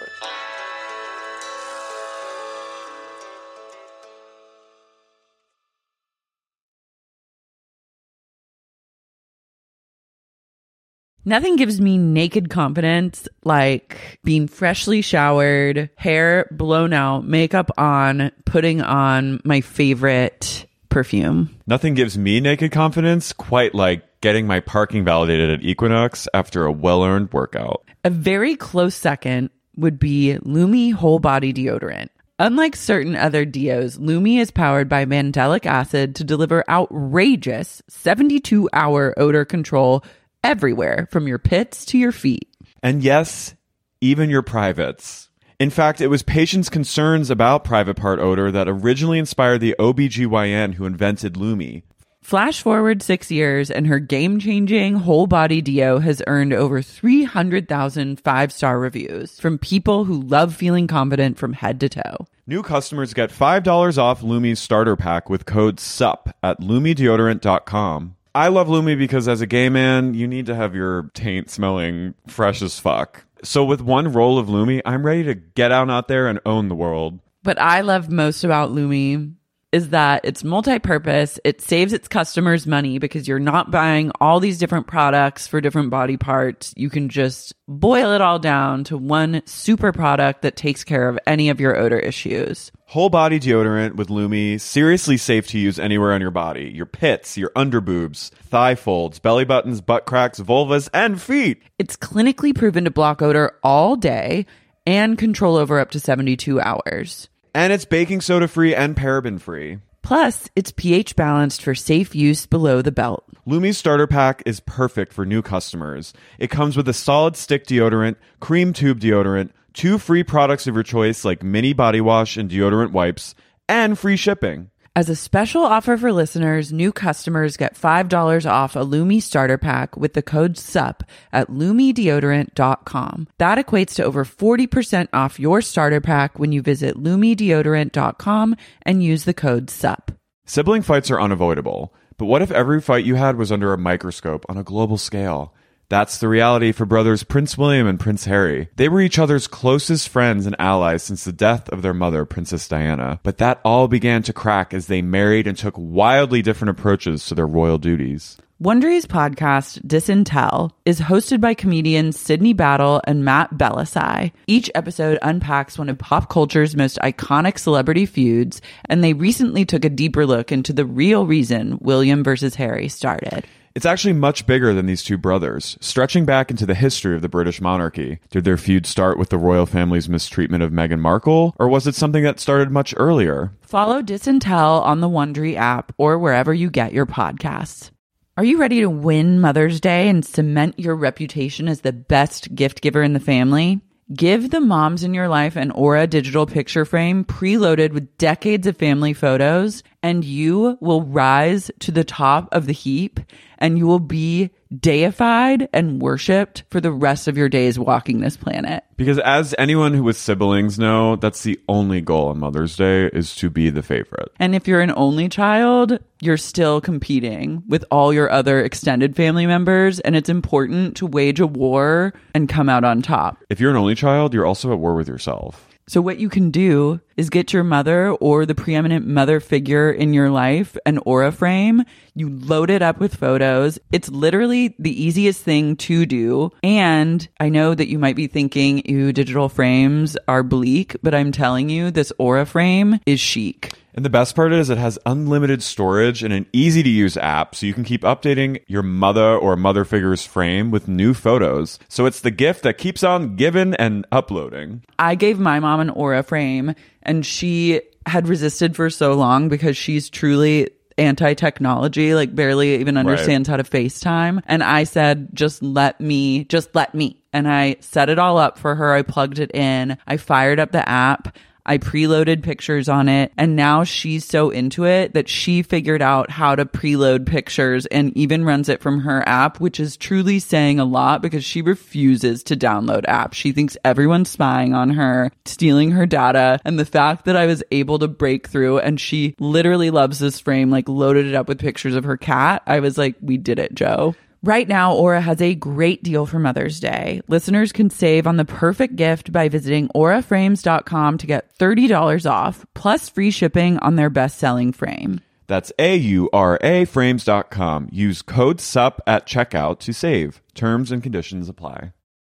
Nothing gives me naked confidence like being freshly showered, hair blown out, makeup on, putting on my favorite perfume. Nothing gives me naked confidence quite like getting my parking validated at Equinox after a well-earned workout. A very close second would be Lumi Whole Body Deodorant. Unlike certain other deos, Lumi is powered by mandelic acid to deliver outrageous 72-hour odor control everywhere, from your pits to your feet. And yes, even your privates. In fact, it was patients' concerns about private part odor that originally inspired the OBGYN who invented Lumi. Flash forward 6 years, and her game-changing whole body deo has earned over 300,000 5-star reviews from people who love feeling confident from head to toe. New customers get $5 off Lumi's starter pack with code SUP at lumideodorant.com. I love Lumi because as a gay man, you need to have your taint smelling fresh as fuck. So with one roll of Lumi, I'm ready to get out there and own the world. What I love most about Lumi is that it's multi-purpose. It saves its customers money because you're not buying all these different products for different body parts. You can just boil it all down to one super product that takes care of any of your odor issues. Whole body deodorant with Lumi, seriously safe to use anywhere on your body. Your pits, your underboobs, thigh folds, belly buttons, butt cracks, vulvas, and feet. It's clinically proven to block odor all day and control over up to 72 hours. And it's baking soda free and paraben free. Plus, it's pH balanced for safe use below the belt. Lumi's starter pack is perfect for new customers. It comes with a solid stick deodorant, cream tube deodorant, 2 free products of your choice like mini body wash and deodorant wipes, and free shipping. As a special offer for listeners, new customers get $5 off a Lumi starter pack with the code SUP at lumideodorant.com. That equates to over 40% off your starter pack when you visit lumideodorant.com and use the code SUP. Sibling fights are unavoidable, but what if every fight you had was under a microscope on a global scale? That's the reality for brothers Prince William and Prince Harry. They were each other's closest friends and allies since the death of their mother, Princess Diana. But that all began to crack as they married and took wildly different approaches to their royal duties. Wondery's podcast, Disintel, is hosted by comedians Sydney Battle and Matt Belisai. Each episode unpacks one of pop culture's most iconic celebrity feuds, and they recently took a deeper look into the real reason William versus Harry started. It's actually much bigger than these two brothers, stretching back into the history of the British monarchy. Did their feud start with the royal family's mistreatment of Meghan Markle, or was it something that started much earlier? Follow Disintel on the Wondery app or wherever you get your podcasts. Are you ready to win Mother's Day and cement your reputation as the best gift giver in the family? Give the moms in your life an Aura digital picture frame preloaded with decades of family photos, and you will rise to the top of the heap, and you will be deified and worshipped for the rest of your days walking this planet. Because as anyone who with siblings know, that's the only goal on Mother's Day is to be the favorite. And if you're an only child, you're still competing with all your other extended family members, and it's important to wage a war and come out on top. If you're an only child, you're also at war with yourself. So what you can do is get your mother or the preeminent mother figure in your life an Aura frame. You load it up with photos. It's literally the easiest thing to do. And I know that you might be thinking, ew, digital frames are bleak, but I'm telling you, this Aura frame is chic. And the best part is it has unlimited storage and an easy-to-use app, so you can keep updating your mother or mother figure's frame with new photos. So it's the gift that keeps on giving and uploading. I gave my mom an Aura frame, and she had resisted for so long because she's truly anti-technology, like barely even understands how to FaceTime. And I said, just let me. And I set it all up for her. I plugged it in. I fired up the app. I preloaded pictures on it, and now she's so into it that she figured out how to preload pictures and even runs it from her app, which is truly saying a lot because she refuses to download apps. She thinks everyone's spying on her, stealing her data, and the fact that I was able to break through and she literally loves this frame, like loaded it up with pictures of her cat. I was like, we did it, Joe. Right now, Aura has a great deal for Mother's Day. Listeners can save on the perfect gift by visiting auraframes.com to get $30 off, plus free shipping on their best-selling frame. That's AURA frames.com. Use code SUP at checkout to save. Terms and conditions apply.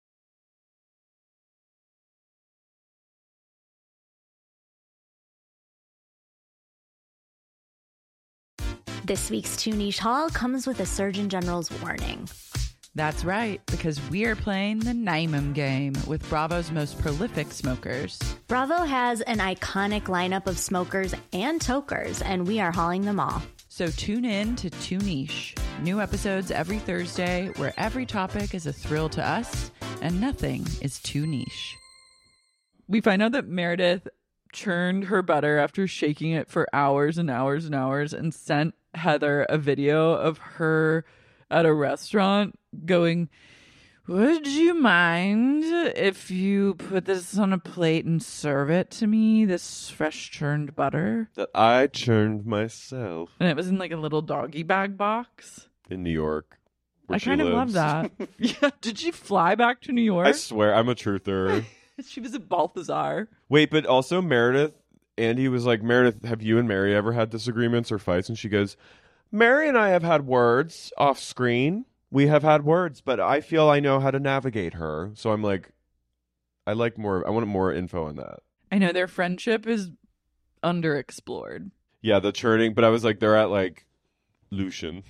This week's Too Niche Haul comes with a Surgeon General's warning. That's right, because we are playing the Name game with Bravo's most prolific smokers. Bravo has an iconic lineup of smokers and tokers, and we are hauling them all. So tune in to Too Niche. New episodes every Thursday where every topic is a thrill to us and nothing is too niche. We find out that Meredith churned her butter after shaking it for hours and hours and hours and sent Heather a video of her at a restaurant going, would you mind if you put this on a plate and serve it to me, this fresh churned butter? That I churned myself. And it was in like a little doggy bag box. In New York. I kind of love that. Yeah. Did she fly back to New York? I swear, I'm a truther. She was at Balthazar. Wait, but also Meredith, Andy was like, Meredith, have you and Mary ever had disagreements or fights? And she goes, Mary and I have had words off screen. We have had words, but I feel I know how to navigate her. So I'm like, I want more info on that. I know their friendship is underexplored. Yeah, the churning, but I was like, they're at like Lucian.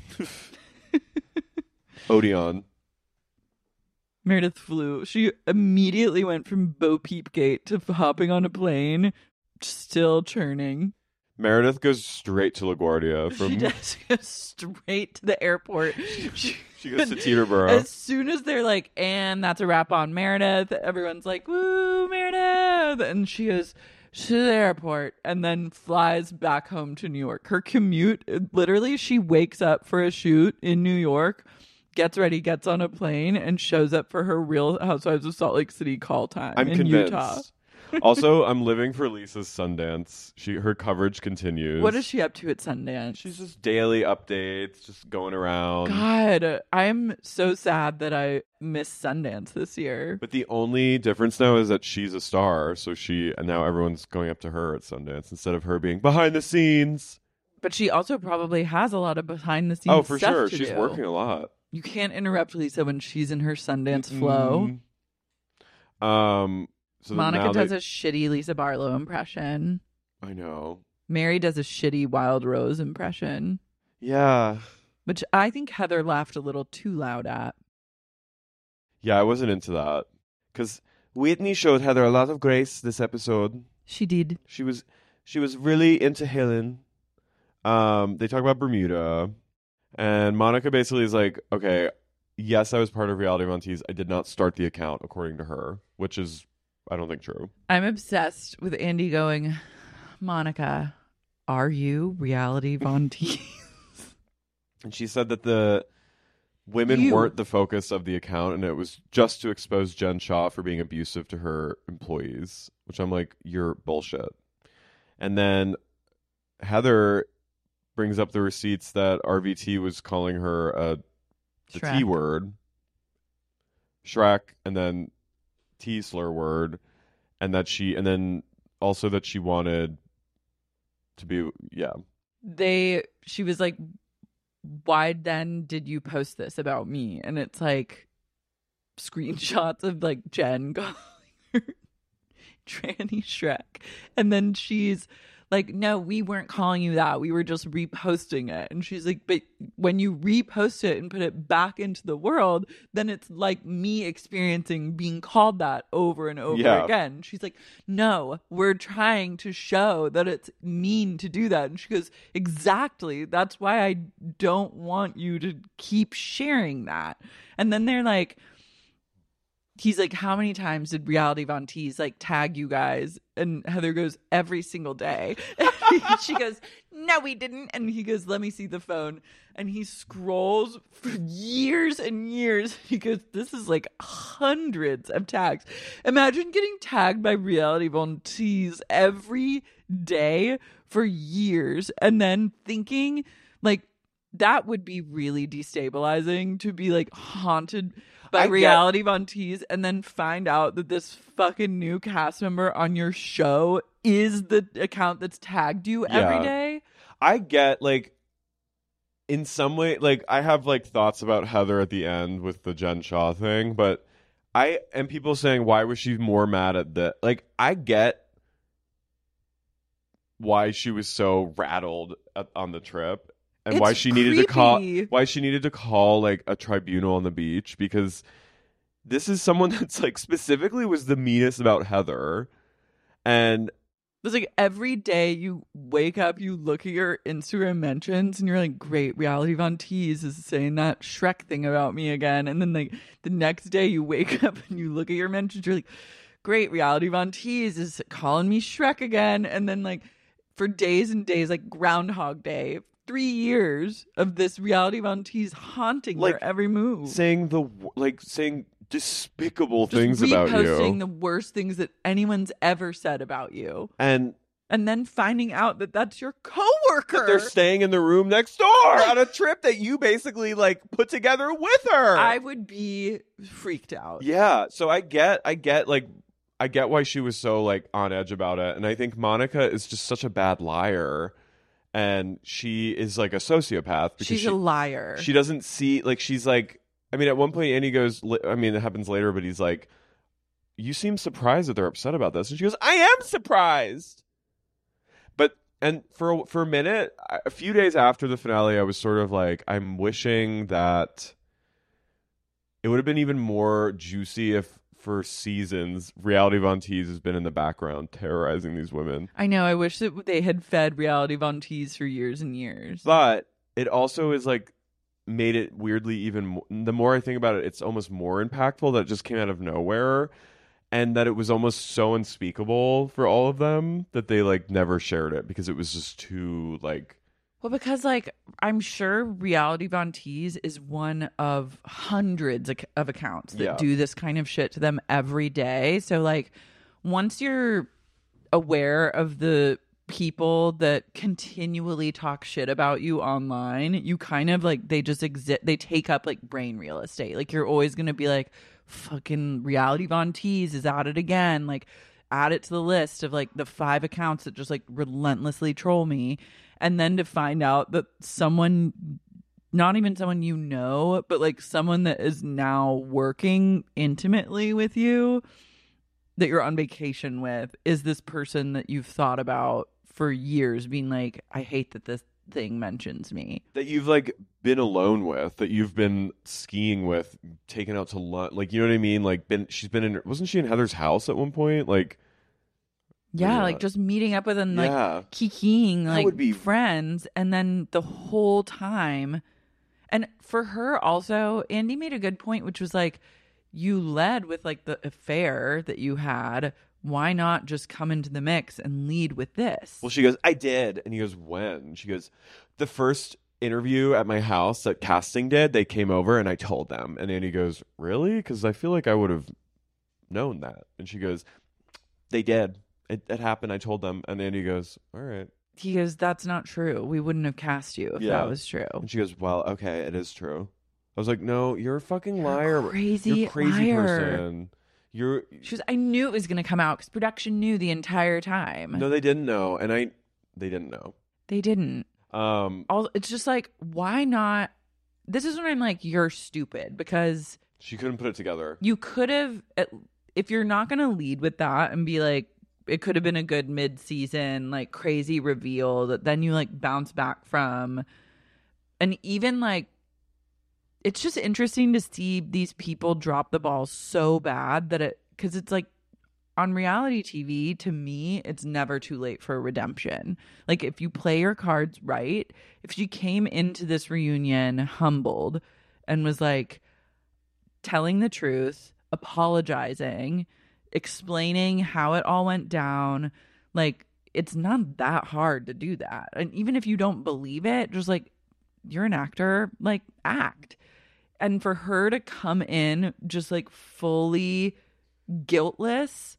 Odeon. Meredith flew. She immediately went from Bo Peep Gate to hopping on a plane, still churning. Meredith goes straight to LaGuardia. She does go straight to the airport. She goes to Teterboro. As soon as they're like, and that's a wrap on Meredith, everyone's like, woo, Meredith. And she goes to the airport and then flies back home to New York. Her commute, literally, she wakes up for a shoot in New York, gets ready, gets on a plane, and shows up for her Real Housewives of Salt Lake City call time I'm in convinced. Utah. Also, I'm living for Lisa's Sundance. Her coverage continues. What is she up to at Sundance? She's just daily updates, just going around. God, I'm so sad that I missed Sundance this year. But the only difference now is that she's a star, and now everyone's going up to her at Sundance instead of her being behind the scenes. But she also probably has a lot of behind the scenes. Oh, for stuff sure. to She's do. working a lot. You can't interrupt Lisa when she's in her Sundance flow. So Monica does a shitty Lisa Barlow impression. I know. Mary does a shitty Wild Rose impression, Yeah. which I think Heather laughed a little too loud at. Yeah, I wasn't into that. Because Whitney showed Heather a lot of grace this episode. She did. She was really into Helen. They talk about Bermuda. And Monica basically is like, okay, yes, I was part of Reality Von Tease. I did not start the account, according to her, which is, I don't think, true. I'm obsessed with Andy going, Monica, are you Reality Von Tease? And she said that the women weren't the focus of the account, and it was just to expose Jen Shaw for being abusive to her employees, which I'm like, you're bullshit. And then Heather brings up the receipts that RVT was calling her the Shrek. T word, Shrek, and then T slur word, and then also that she wanted to be, She was like, why then did you post this about me? And it's like screenshots of like Jen calling her tranny Shrek. And then she's like, no, we weren't calling you that. We were just reposting it. And she's like, but when you repost it and put it back into the world, then it's like me experiencing being called that over and over again. She's like, no, we're trying to show that it's mean to do that. And she goes, exactly. That's why I don't want you to keep sharing that. And then they're like, he's like, how many times did Reality Von Tease like tag you guys? And Heather goes, every single day. She goes, no, we didn't. And he goes, let me see the phone. And he scrolls for years and years. He goes, this is like hundreds of tags. Imagine getting tagged by Reality Von Tease every day for years and then thinking like that would be really destabilizing to be like haunted by Reality Von Tease and then find out that this fucking new cast member on your show is the account that's tagged you every day. I get, like, in some way, like, I have, like, thoughts about Heather at the end with the Jen Shaw thing, but and people saying, why was she more mad at that? Like, I get why she was so rattled on the trip. And why she needed to call like a tribunal on the beach, because this is someone that's like specifically was the meanest about Heather. And it's like every day you wake up, you look at your Instagram mentions and you're like, great, Reality Von Tease is saying that Shrek thing about me again. And then like the next day you wake up and you look at your mentions, you're like, great, Reality Von Tease is calling me Shrek again. And then like for days and days, like Groundhog Day, 3 years of this Reality Von Tease haunting like, her every move, saying despicable things about you, reposting the worst things that anyone's ever said about you, and then finding out that that's your coworker. They're staying in the room next door on a trip that you basically like put together with her. I would be freaked out. Yeah, so I get why she was so like on edge about it, and I think Monica is just such a bad liar. And she is like a sociopath because she's a liar. She doesn't see, like, she's like, I mean, at one point Andy goes, I mean, it happens later, but he's like, you seem surprised that they're upset about this. And she goes, I am surprised. But, and for a minute, a few days after the finale, I was sort of like, I'm wishing that it would have been even more juicy if for seasons Reality Von Tease has been in the background terrorizing these women. I know. I wish that they had fed Reality Von Tease for years and years. But it also is like made it weirdly even more, the more I think about it, it's almost more impactful that it just came out of nowhere, and that it was almost so unspeakable for all of them that they like never shared it because it was just too like. Well, because, like, I'm sure Reality Von Tease is one of hundreds of accounts that do this kind of shit to them every day. So, like, once you're aware of the people that continually talk shit about you online, you kind of, like, they just exist. They take up, like, brain real estate. Like, you're always going to be like, fucking Reality Von Tease is at it again. Like, add it to the list of like the 5 accounts that just like relentlessly troll me. And then to find out that someone, not even someone you know, but like someone that is now working intimately with you, that you're on vacation with, is this person that you've thought about for years, being like, I hate that this thing mentions me. That you've like been alone with, that you've been skiing with, taken out to lunch, like, you know what I mean? Like, wasn't she in Heather's house at one point? Like, yeah, like just meeting up with and like kikiing, like would be friends, and then the whole time. And for her also, Andy made a good point, which was like, you led with like the affair that you had. Why not just come into the mix and lead with this? Well, she goes, I did. And he goes, when? She goes, the first interview at my house that casting did, they came over and I told them. And Andy goes, really? Because I feel like I would have known that. And she goes, they did. It happened. I told them. And Andy goes, all right. He goes, that's not true. We wouldn't have cast you if that was true. And she goes, well, okay, it is true. I was like, no, you're a fucking liar. You're a crazy liar. Person. She was, I knew it was going to come out because production knew the entire time. No, they didn't know. And they didn't know. They didn't. It's just like, why not? This is when I'm like, you're stupid, because she couldn't put it together. You could have, if you're not going to lead with that and be like, it could have been a good mid-season, like crazy reveal that then you like bounce back from. And even like, it's just interesting to see these people drop the ball so bad that because it's like on reality TV, to me, it's never too late for a redemption. Like if you play your cards right, if she came into this reunion humbled and was like telling the truth, apologizing, explaining how it all went down, like it's not that hard to do that. And even if you don't believe it, just like, you're an actor, like act. And for her to come in just like fully guiltless,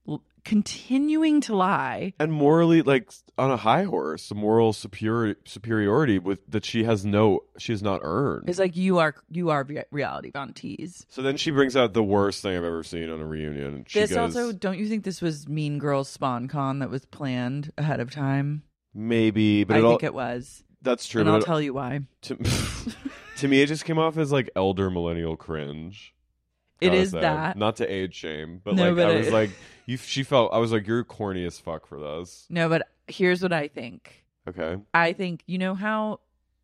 continuing to lie, and morally like on a high horse, a moral superiority with that she has not earned. It's like, you are reality Von Teese. So then she brings out the worst thing I've ever seen on a reunion. She goes, also, don't you think this was Mean Girls SpawnCon that was planned ahead of time? Maybe, but I think it was. That's true. And I'll tell you why. To me, it just came off as like elder millennial cringe. It is that. Not to age shame, but no, like but I was like, I was like, you're corny as fuck for this. No, but here's what I think. Okay. I think, you know how,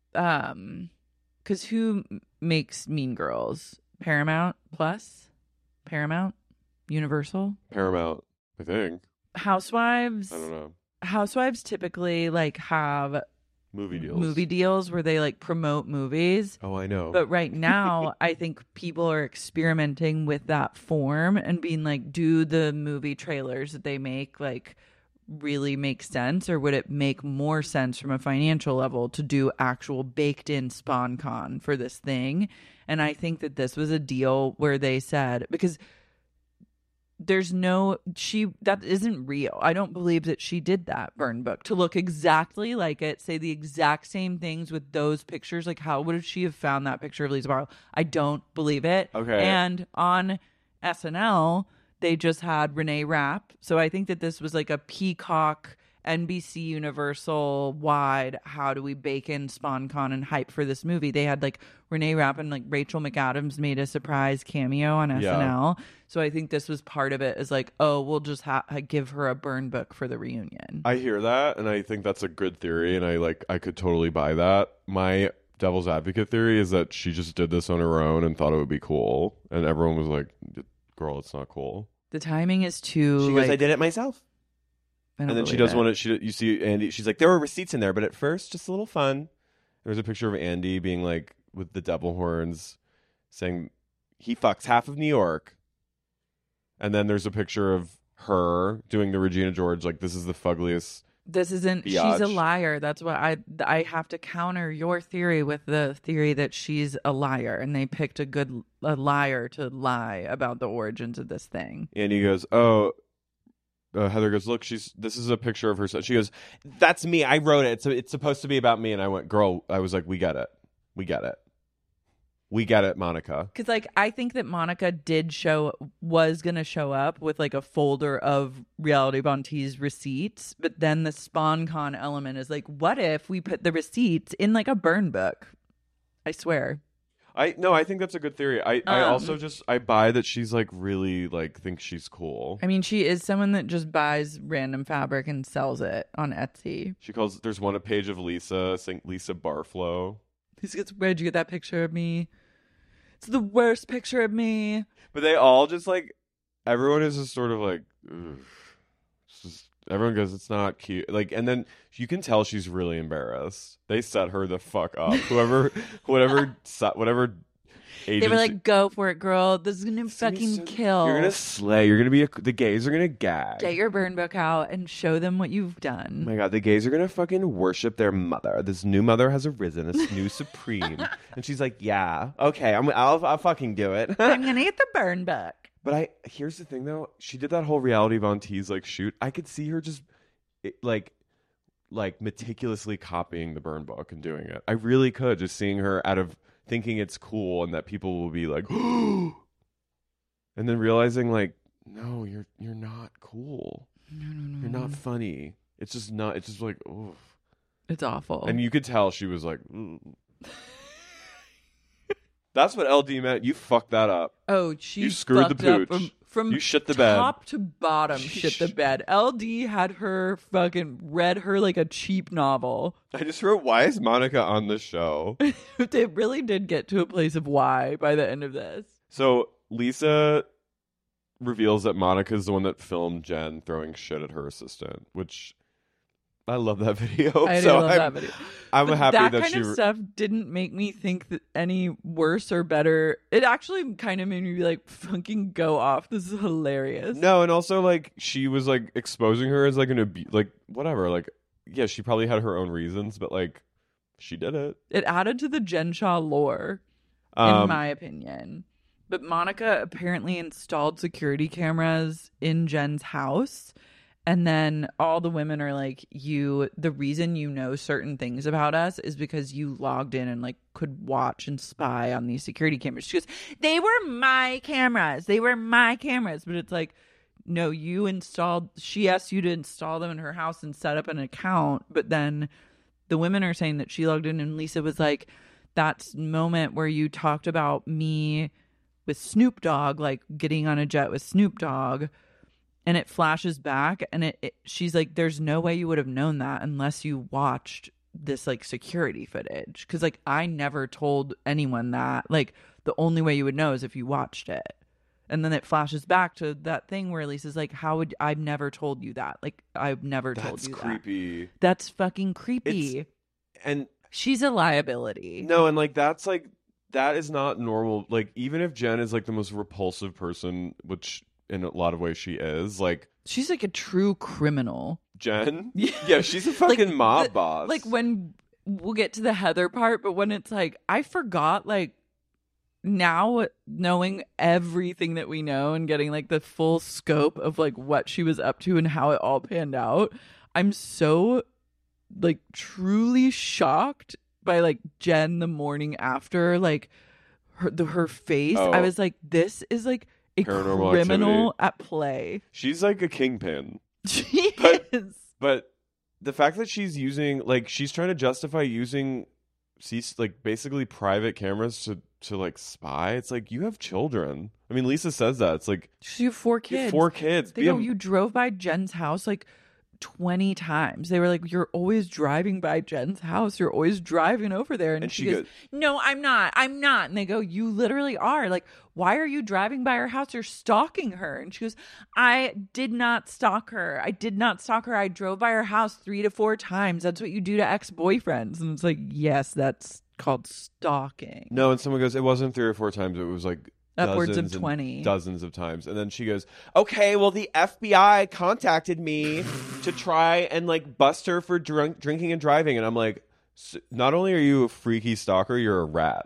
because who makes Mean Girls? Paramount Plus? Paramount? Universal? Paramount, I think. Housewives? I don't know. Housewives typically like have movie deals where they like promote movies. Oh, I know. But right now, I think people are experimenting with that form and being like, do the movie trailers that they make like really make sense, or would it make more sense from a financial level to do actual baked in SpawnCon for this thing? And I think that this was a deal where they said, because that isn't real. I don't believe that she did that burn book to look exactly like it, say the exact same things with those pictures. Like, how would she have found that picture of Lisa Barlow? I don't believe it. Okay. And on SNL, they just had Renee Rapp. So I think that this was like a Peacock, NBC Universal wide, how do we bake in SpawnCon and hype for this movie? They had like Renee Rapp and like Rachel McAdams made a surprise cameo on SNL. So I think this was part of it, is like, oh, we'll just give her a burn book for the reunion. I hear that, and I think that's a good theory, and I could totally buy that. My devil's advocate theory is that she just did this on her own and thought it would be cool, and everyone was like, girl, it's not cool. The timing is too. She goes, I did it myself. And then she does want to. You see Andy. She's like, there were receipts in there, but at first, just a little fun. There's a picture of Andy being like with the devil horns, saying he fucks half of New York. And then there's a picture of her doing the Regina George, like, this is the fuggliest. This isn't. biatch. She's a liar. That's why I have to counter your theory with the theory that she's a liar, and they picked a liar to lie about the origins of this thing. And he goes, oh. Heather goes, look, this is a picture of her son. She goes, that's me. I wrote it. So it's supposed to be about me. And I went, girl, I was like, we get it. we get it, Monica. Because, like, I think that Monica was going to show up with, like, a folder of Reality Von T's receipts. But then the SpawnCon element is like, what if we put the receipts in, like, a burn book? I swear. I think that's a good theory. I also I buy that she's, like, really, like, thinks she's cool. I mean, she is someone that just buys random fabric and sells it on Etsy. There's a page of Lisa, saying Lisa Barflow. Where'd you get that picture of me? It's the worst picture of me. But they all just like, everyone is just sort of like, everyone goes, it's not cute. Like, and then you can tell she's really embarrassed. They set her the fuck up. whatever agency. They were like, go for it, girl. This is gonna fucking kill. You're gonna slay. You're gonna the gays are gonna gag. Get your burn book out and show them what you've done. Oh my God, the gays are gonna fucking worship their mother. This new mother has arisen, this new supreme. And she's like, yeah, okay, I'll fucking do it. I'm gonna get the burn book. But here's the thing though, she did that whole Reality Von T's like shoot. I could see her just like meticulously copying the burn book and doing it. I really could, just seeing her out of thinking it's cool and that people will be like, and then realizing like, no, you're not cool. No. You're not funny. It's just not. It's just like, oof. It's awful. And you could tell she was like, that's what LD meant. You fucked that up. Oh, you screwed the pooch. From you shit the bed. Top to bottom, shit the bed. LD had her fucking read her like a cheap novel. I just wrote, why is Monica on the show? They really did get to a place of why by the end of this. So Lisa reveals that Monica's the one that filmed Jen throwing shit at her assistant, which I love that video. I love that video. I'm happy that kind of stuff didn't make me think that any worse or better. It actually kind of made me be like, fucking go off. This is hilarious. No, and also like she was like exposing her as like like whatever. Like, yeah, she probably had her own reasons, but like she did it. It added to the Jen Shah lore, in my opinion. But Monica apparently installed security cameras in Jen's house. And then all the women are like, the reason you know certain things about us is because you logged in and like could watch and spy on these security cameras. She goes, they were my cameras. They were my cameras. But it's like, no, she asked you to install them in her house and set up an account. But then the women are saying that she logged in and Lisa was like, that moment where you talked about me with Snoop Dogg, like getting on a jet with Snoop Dogg. And it flashes back and she's like, there's no way you would have known that unless you watched this like security footage. Cause like I never told anyone that. Like the only way you would know is if you watched it. And then it flashes back to that thing where Lisa's like, I've never told you that. Like I've never told you that. That's creepy. That's fucking creepy. And she's a liability. No, and like that is not normal. Like even if Jen is like the most repulsive person, which in a lot of ways she is, like she's like a true criminal. Jen? Yeah, she's a fucking mob boss. Like when we'll get to the Heather part, but when it's like, I forgot, like now knowing everything that we know and getting like the full scope of like what she was up to and how it all panned out, I'm so like truly shocked by like Jen the morning after, like her face. I was like, this is like a Paranormal criminal activity at play. She's like a kingpin. She is. But the fact that she's trying to justify using like basically private cameras to like spy. It's like, you have children. I mean, Lisa says that. It's like, you have 4 kids. You have 4 kids. They go, you drove by Jen's house like 20 times. They were like, you're always driving by Jen's house. You're always driving over there. And she goes, no, I'm not. And they go, you literally are. Like, why are you driving by her house? You're stalking her. And she goes, I did not stalk her. I drove by her house 3 to 4 times. That's what you do to ex-boyfriends. And it's like, yes, that's called stalking. No, and someone goes, it wasn't 3 or 4 times. It was like upwards of 20. Dozens of times. And then she goes, okay, well, the FBI contacted me to try and like bust her for drinking and driving. And I'm like, not only are you a freaky stalker, you're a rat.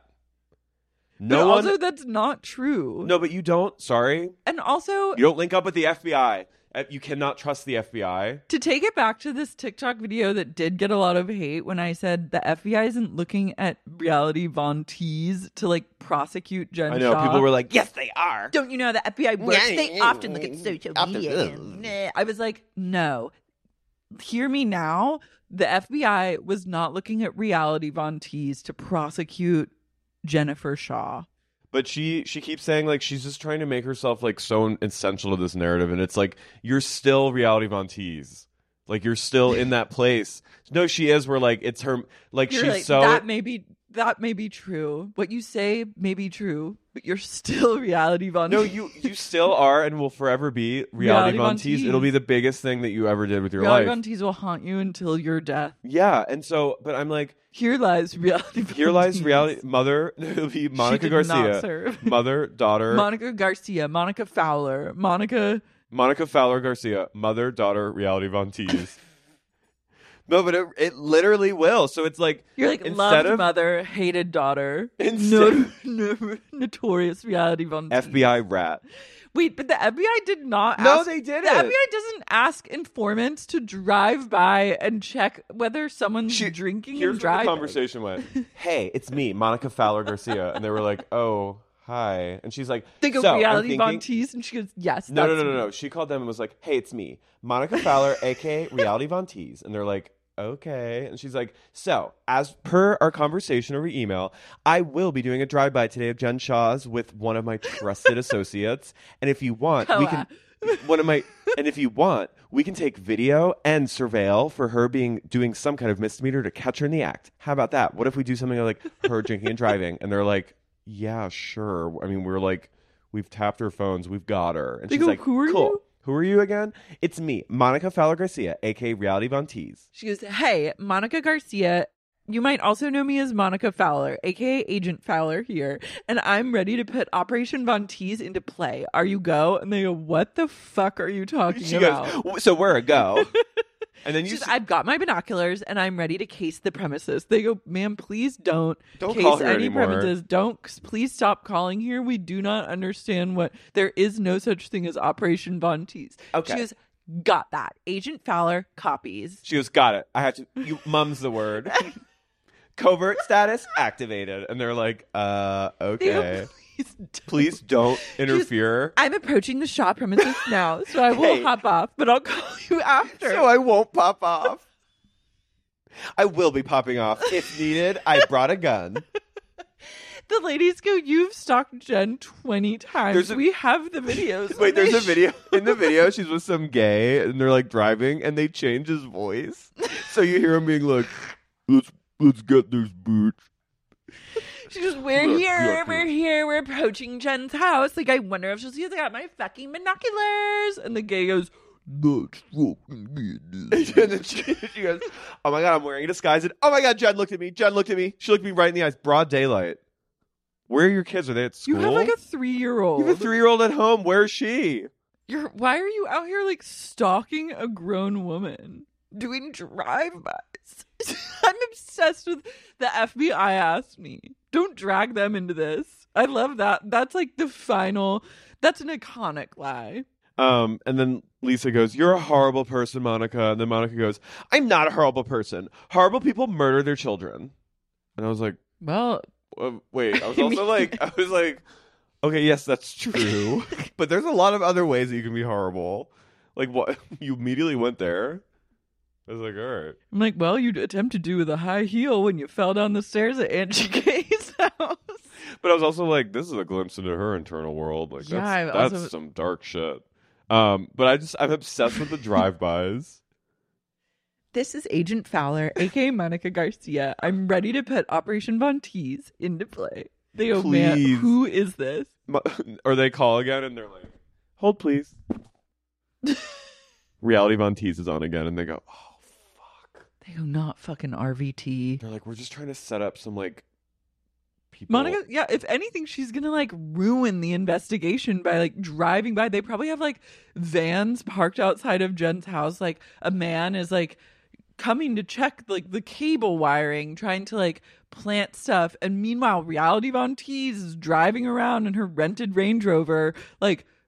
Also, that's not true. No, but you don't. Sorry. And also, you don't link up with the FBI. You cannot trust the FBI. To take it back to this TikTok video that did get a lot of hate when I said the FBI isn't looking at reality Von Teese to like prosecute Jen I know Shaw. people were like, yes, they are. Don't you know the FBI works? They often look at social media. I was like, no. Hear me now. The FBI was not looking at reality Von Teese to prosecute Jennifer Shaw. But she keeps saying like she's just trying to make herself like so essential to this narrative, and it's like you're still reality Von Teese, like you're still in that place. No, she is. Where like it's her, like You're she's like, so that may be true. What you say may be true, but you're still reality Von No, Teese. you still are and will forever be reality Von Teese. It'll be the biggest thing that you ever did with your reality life. Von Teese will haunt you until your death. Yeah, and so, but I'm like, Here lies reality. here lies reality. Mother, it'll be Monica did not Garcia, serve. mother, daughter, Monica Garcia, Monica Fowler, Monica Fowler Garcia, mother, daughter, reality Von Teese. No, but it literally will. So it's like You're like instead loved of mother, hated daughter, Instead- notorious reality Von Teese. FBI rat. Wait, but the FBI did not No, ask. they didn't. The FBI doesn't ask informants to drive by and check whether someone's drinking Here's and what driving. the conversation went. Hey, it's me, Monica Fowler Garcia, and they were like, "Oh, hi," and she's like, They go so, I'm reality Von thinking- Teese, and she goes, "Yes, No, that's no, no, me." no. She called them and was like, "Hey, it's me, Monica Fowler, aka Reality Von Teese," and they're like, "Okay," and she's like, "So, as per our conversation over email, I will be doing a drive-by today of Jen Shaw's with one of my trusted associates, and if you want, we can." And if you want, we can take video and surveil for her doing some kind of misdemeanor to catch her in the act. How about that? What if we do something like her drinking and driving? And they're like, yeah, sure. I mean, we're like, we've tapped her phones, we've got her. And They she's go, like, "Who are cool. you?" Who are you again? It's me, Monica Fowler Garcia, aka Reality Von Teese. She goes, "Hey, Monica Garcia. You might also know me as Monica Fowler, aka Agent Fowler here, and I'm ready to put Operation Von Teese into play. Are you go?" And they go, "What the fuck are you talking She about?" goes, so we're a go. And then you She's, "I've got my binoculars and I'm ready to case the premises." They go, "Ma'am, please don't case call her any anymore. premises. Please stop calling here. We do not understand there is no such thing as Operation Von Teese." Okay. She goes, "Got that. Agent Fowler copies." She goes, got it. I have to. Mum's the word. Covert status activated, and they're like, They go, okay. Please don't. Please don't interfere. I'm approaching the Shaw premises now, so I will Hey. hop off, but I'll call you after. So I won't pop off. I will be popping off if needed. I brought a gun. The ladies go, "You've stalked Jen 20 times. We have the videos." Wait, And they there's a video. In the video, she's with some gay, and they're like driving, and they change his voice. So you hear him being like, let's get this bitch. She goes, we're here, we're approaching Jen's house. Like, I wonder if she'll see us. I got my fucking binoculars. And the gay goes, "That's fucking And then she goes, oh my God, I'm wearing a disguise. And oh my God, Jen looked at me. She looked at me right in the eyes. Broad daylight. Where are your kids? Are they at school? You have like a 3-year-old. You have a 3-year-old at home. Where's she? Why are you out here like stalking a grown woman? Doing drive-bys. I'm obsessed with the FBI asked me. Don't drag them into this. I love that. That's like that's an iconic lie. And then Lisa goes, "You're a horrible person, Monica." And then Monica goes, "I'm not a horrible person. Horrible people murder their children." And I was like, Well, wait. I was like, okay, yes, that's true. But there's a lot of other ways that you can be horrible. Like what? You immediately went there. I was like, all right. I'm like, well, you'd attempt to do with a high heel when you fell down the stairs at Angie Kay's house. But I was also like, this is a glimpse into her internal world. Like, Yeah, that's some dark shit. But I'm obsessed with the drive-bys. This is Agent Fowler, aka Monica Garcia. I'm ready to put Operation Von Teese into play. They go, "Man, Please. who is this?" Or they call again and they're like, hold please. Reality Von Teese is on again and they go, oh, fuck. They go, "Not fucking RVT." They're like, we're just trying to set up some like people. Monica, yeah, if anything, she's gonna like ruin the investigation by like driving by. They probably have like vans parked outside of Jen's house. Like a man is like coming to check like the cable wiring, trying to like plant stuff. And meanwhile, Reality Von Teese is driving around in her rented Range Rover, like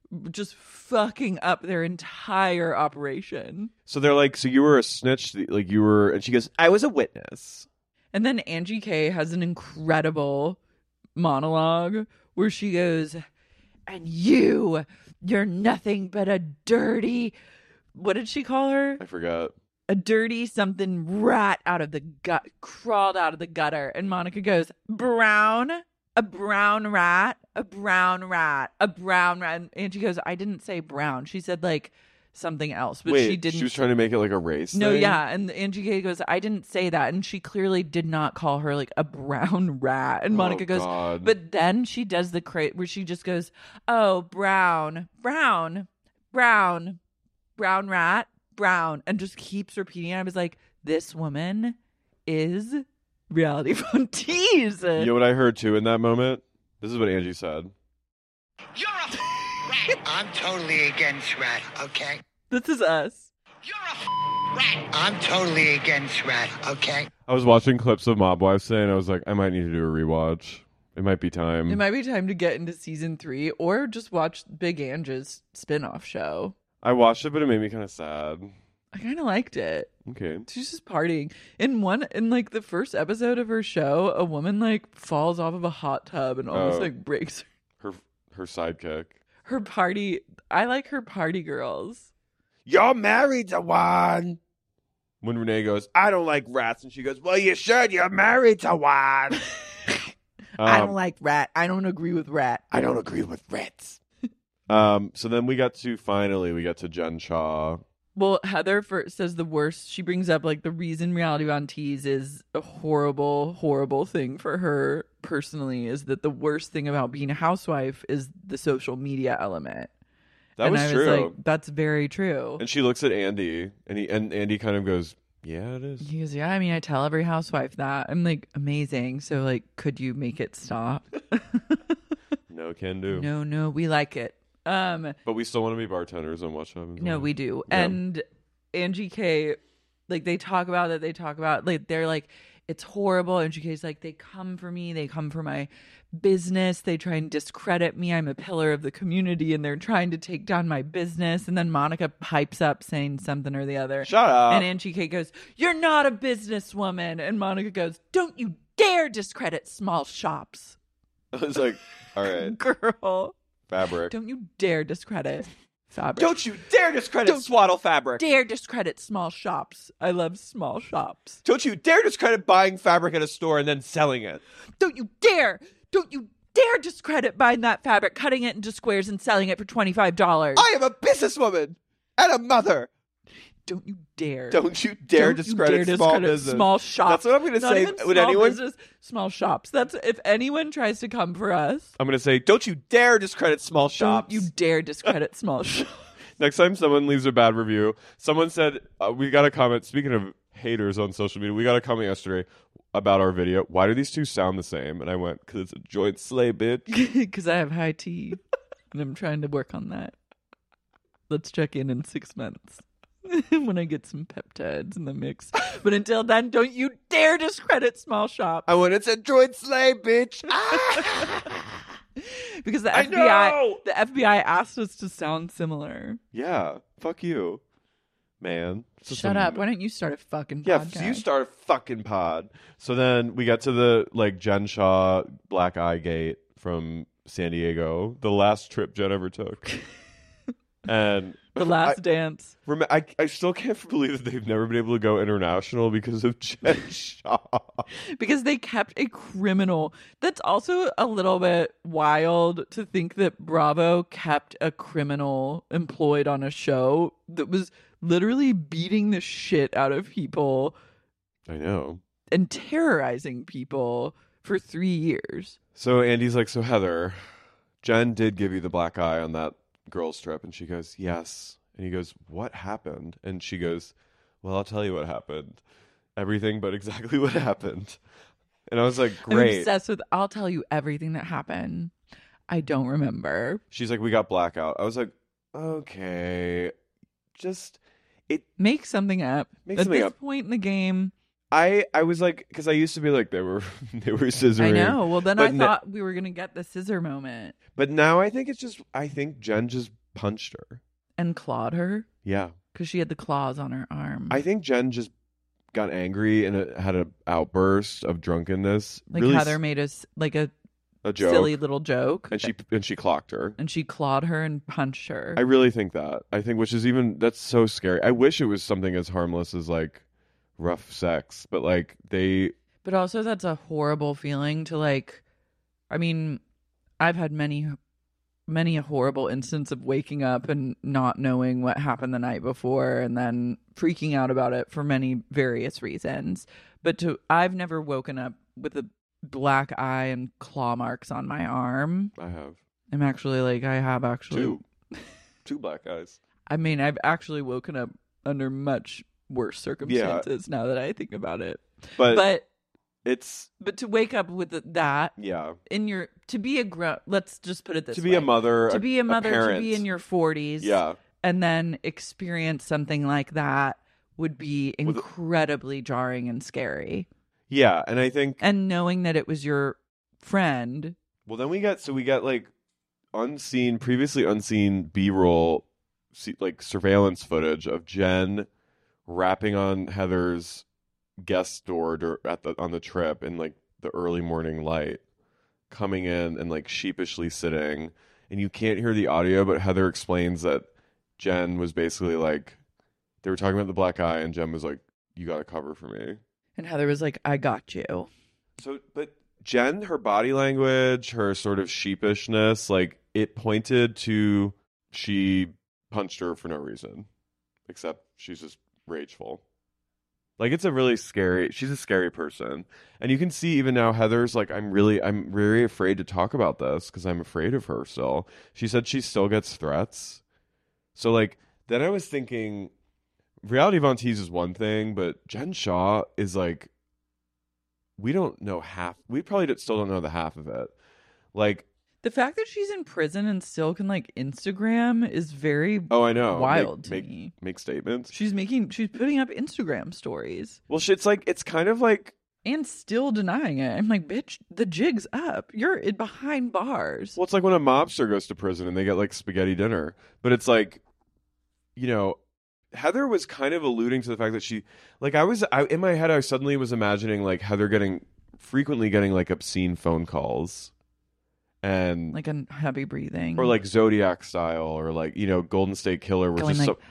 just fucking up their entire operation. So they're like, so you were a snitch, like you were, and she goes, I was a witness. And then Angie K has an incredible monologue where she goes, and you're nothing but a dirty, what did she call her? I forgot. A dirty something rat out of the gut, crawled out of the gutter. And Monica goes, brown, a brown rat, a brown rat, a brown rat. And Angie goes, I didn't say brown. She said like something else, but Wait, she didn't. She was trying to make it like a race No, thing? yeah. And Angie K goes, I didn't say that. And she clearly did not call her like a brown rat. And Monica goes, God. but then she does the where she just goes, oh, brown, brown, brown, brown rat, brown, and just keeps repeating it. I was like, this woman is Reality Fontees. You know what I heard too in that moment? This is what Angie said. You're a rat. I'm totally against rat, okay? This is us. You're a rat. I'm totally against rat, okay? I was watching clips of Mob Wives today, and I was like, I might need to do a rewatch. It might be time. It might be time to get into season 3 or just watch Big Angie's spinoff show. I watched it, but it made me kind of sad. I kind of liked it. Okay. She's just partying. In like the first episode of her show, a woman like falls off of a hot tub and almost like breaks her sidekick. Her party. I like her party girls. You're married to one. When Renee goes, I don't like rats, and she goes, well, you should. You're married to one. I don't like rat. I don't agree with rat. I don't agree with rats. So then we got to Jen Shaw. Well, Heather says the worst. She brings up like the reason Reality Fontees is a horrible, horrible thing for her personally is that the worst thing about being a housewife is the social media element. That was true. Like, that's very true. And she looks at Andy, and Andy kind of goes, yeah, it is. He goes, yeah, I mean, I tell every housewife that. I'm like, amazing. So, like, could you make it stop? No can do. No, we like it. But we still want to be bartenders and watch them. No, we do. Yeah. And Angie K, like, they talk about like, they're like, it's horrible. Angie K's like, they come for me. They come for my business. They try and discredit me. I'm a pillar of the community and they're trying to take down my business. And then Monica pipes up saying something or the other. Shut up. And Angie K goes, you're not a businesswoman. And Monica goes, don't you dare discredit small shops. I was like, all right. Girl. Fabric. Don't you dare discredit fabric. Don't you dare discredit Swaddle Fabric. Dare discredit small shops. I love small shops. Don't you dare discredit buying fabric at a store and then selling it. Don't you dare discredit buying that fabric, cutting it into squares and selling it for $25. I am a businesswoman and a mother. Don't you dare. Don't you dare discredit small business. Small shops. That's what I'm going to say. When anyone business, small shops. That's if anyone tries to come for us. I'm going to say, don't you dare discredit small shops. Don't you dare discredit small shops. Next time someone leaves a bad review, someone said, we got a comment. Speaking of haters on social media, we got a comment yesterday about our video. Why do these two sound the same? And I went, because it's a joint sleigh, bitch. Because I have high T. And I'm trying to work on that. Let's check in 6 months. When I get some peptides in the mix. But until then, don't you dare discredit small shops. I want it's a joint sleigh, bitch. Because the FBI asked us to sound similar. Yeah, fuck you, man. Shut up. Why don't you start a fucking podcast? Yeah, you start a fucking pod. So then we got to the like Jen Shaw Black Eye Gate from San Diego, the last trip Jen ever took. And the last dance. I still can't believe that they've never been able to go international because of Jen Shaw. Because they kept a criminal. That's also a little bit wild to think that Bravo kept a criminal employed on a show that was literally beating the shit out of people. I know. And terrorizing people for 3 years. So Andy's like, so Heather, Jen did give you the black eye on that girls trip, and she goes, yes. And he goes, what happened? And she goes, well, I'll tell you what happened. Everything but exactly what happened. And I was like, great. I'm obsessed with, I'll tell you everything that happened. I don't remember. She's like, we got blackout. I was like, okay, just make something up. At this point in the game, I was like, because I used to be like, they were scissoring. I know. Well, then I thought we were gonna get the scissor moment. But now I think Jen just punched her. And clawed her Yeah. because she had the claws on her arm. I think Jen just got angry and had an outburst of drunkenness. Like really Heather made us like a joke. silly little joke. And she clocked her. And she clawed her and punched her. I really think that. I think, which is even, that's so scary. I wish it was something as harmless as like rough sex, but like But also that's a horrible feeling to like, I mean, I've had many a horrible instance of waking up and not knowing what happened the night before and then freaking out about it for many various reasons. But I've never woken up with a black eye and claw marks on my arm. I have. I have actually two black eyes. I mean, I've actually woken up under much worse circumstances now that I think about it. But to wake up with that, to be let's just put it this way: to be a mother, to be a parent. to be in your 40s, and then experience something like that would be incredibly jarring and scary. Yeah, and I think, and knowing that it was your friend. Well, then we get like previously unseen B-roll, like surveillance footage of Jen rapping on Heather's guest door on the trip in like the early morning light, coming in and like sheepishly sitting, and you can't hear the audio, but Heather explains that Jen was basically like, they were talking about the black eye, and Jen was like, "You got to cover for me," and Heather was like, "I got you." So, but Jen, her body language, her sort of sheepishness, like it pointed to she punched her for no reason, except she's just rageful. Like, it's she's a scary person. And you can see even now Heather's like, I'm very afraid to talk about this because I'm afraid of her still. She said she still gets threats. So like, then I was thinking, reality Von Teese is one thing, but Jen Shah is like, we don't know we probably still don't know the half of it. Like, the fact that she's in prison and still can like Instagram is very I know wild to me. Make statements. She's putting up Instagram stories. Well, it's kind of like, and still denying it. I'm like, bitch, the jig's up. You're behind bars. Well, it's like when a mobster goes to prison and they get like spaghetti dinner, but it's like, Heather was kind of alluding to the fact that she, like, in my head, I suddenly was imagining like Heather frequently getting like obscene phone calls. And like a heavy breathing, or like Zodiac style, or like Golden State Killer, was just like,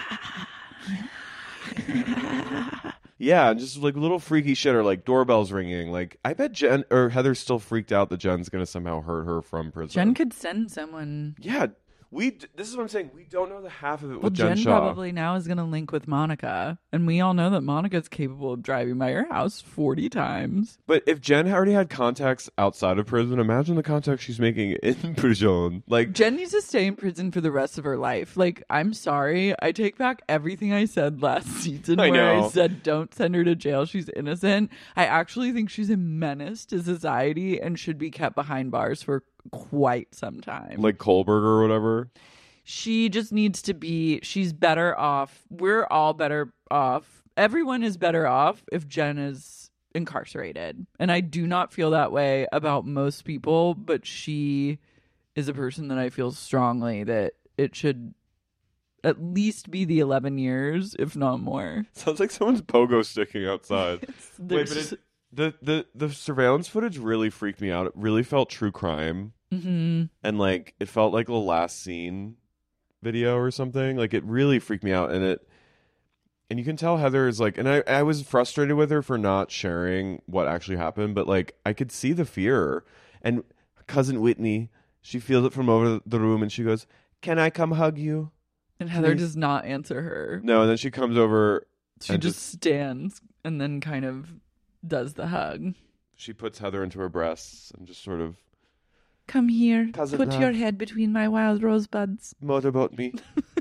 yeah, just like little freaky shit, or like doorbells ringing. Like, I bet Jen or Heather's still freaked out that Jen's gonna somehow hurt her from prison. Jen could send someone. Yeah, this is what I'm saying. We don't know the half of it. Well, with Jen Shah. Probably now is gonna link with Monica, and we all know that Monica's capable of driving by your house 40 times. But if Jen already had contacts outside of prison, imagine the contacts she's making in prison. Like, Jen needs to stay in prison for the rest of her life. Like, I'm sorry, I take back everything I said last season I said don't send her to jail. She's innocent. I actually think she's a menace to society and should be kept behind bars for quite some time. Like Kohlberg or whatever. She just needs to be, she's better off. We're all better off. Everyone is better off if Jen is incarcerated. And I do not feel that way about most people, but she is a person that I feel strongly that it should at least be the 11 years, if not more. Sounds like someone's pogo sticking outside. Wait, but the surveillance footage really freaked me out. It really felt true crime. Mm-hmm. And like, it felt like the last scene video or something. Like, it really freaked me out. And you can tell Heather is like, and I was frustrated with her for not sharing what actually happened, but like, I could see the fear. And cousin Whitney, she feels it from over the room and she goes, "Can I come hug you?" And Heather does not answer her. No, and then she comes over. She just stands and then kind of does the hug. She puts Heather into her breasts and just sort of, "Come here. Cousin Put your head between my wild rosebuds. Motorboat me."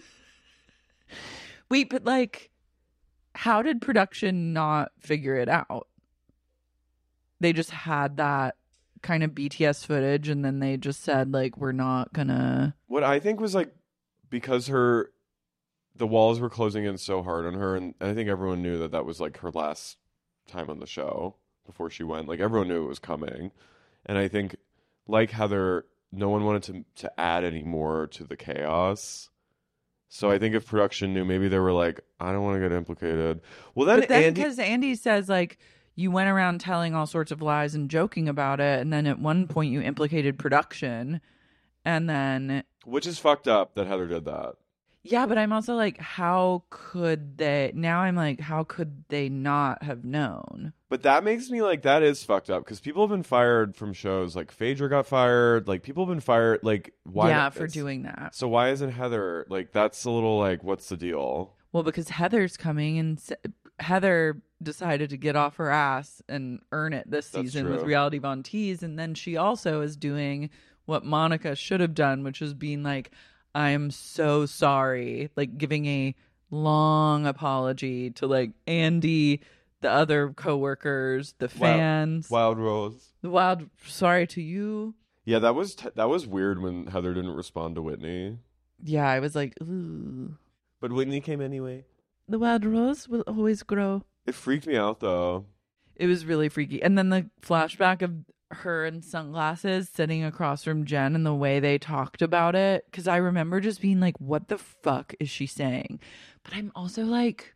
Wait, but like, how did production not figure it out? They just had that kind of BTS footage and then they just said like, we're not gonna. What I think was like, because the walls were closing in so hard on her, and I think everyone knew that was like her last time on the show before she went. Like, everyone knew it was coming. And I think, like Heather, no one wanted to add any more to the chaos. So I think if production knew, maybe they were like, I don't want to get implicated. Well, then because Andy says, like, you went around telling all sorts of lies and joking about it, and then at one point you implicated production, and then... Which is fucked up that Heather did that. Yeah, but I'm also like, how could they... Now I'm like, how could they not have known? But that makes me like, that is fucked up, because people have been fired from shows. Like, Phaedra got fired. Like, people have been fired. Like, why? Yeah, for doing that. So why isn't Heather... Like, that's a little like, what's the deal? Well, because Heather's coming, and Heather decided to get off her ass and earn it this season with Reality Von Tease, and then she also is doing what Monica should have done, which is being like, I am so sorry, like giving a long apology to like Andy, the other coworkers, the fans, Wild Rose, sorry to you. Yeah, that was weird when Heather didn't respond to Whitney. Yeah, I was like, ooh. But Whitney came anyway. The wild rose will always grow. It freaked me out, though. It was really freaky. And then the flashback of her in sunglasses sitting across from Jen and the way they talked about it. Because I remember just being like, what the fuck is she saying? But I'm also like,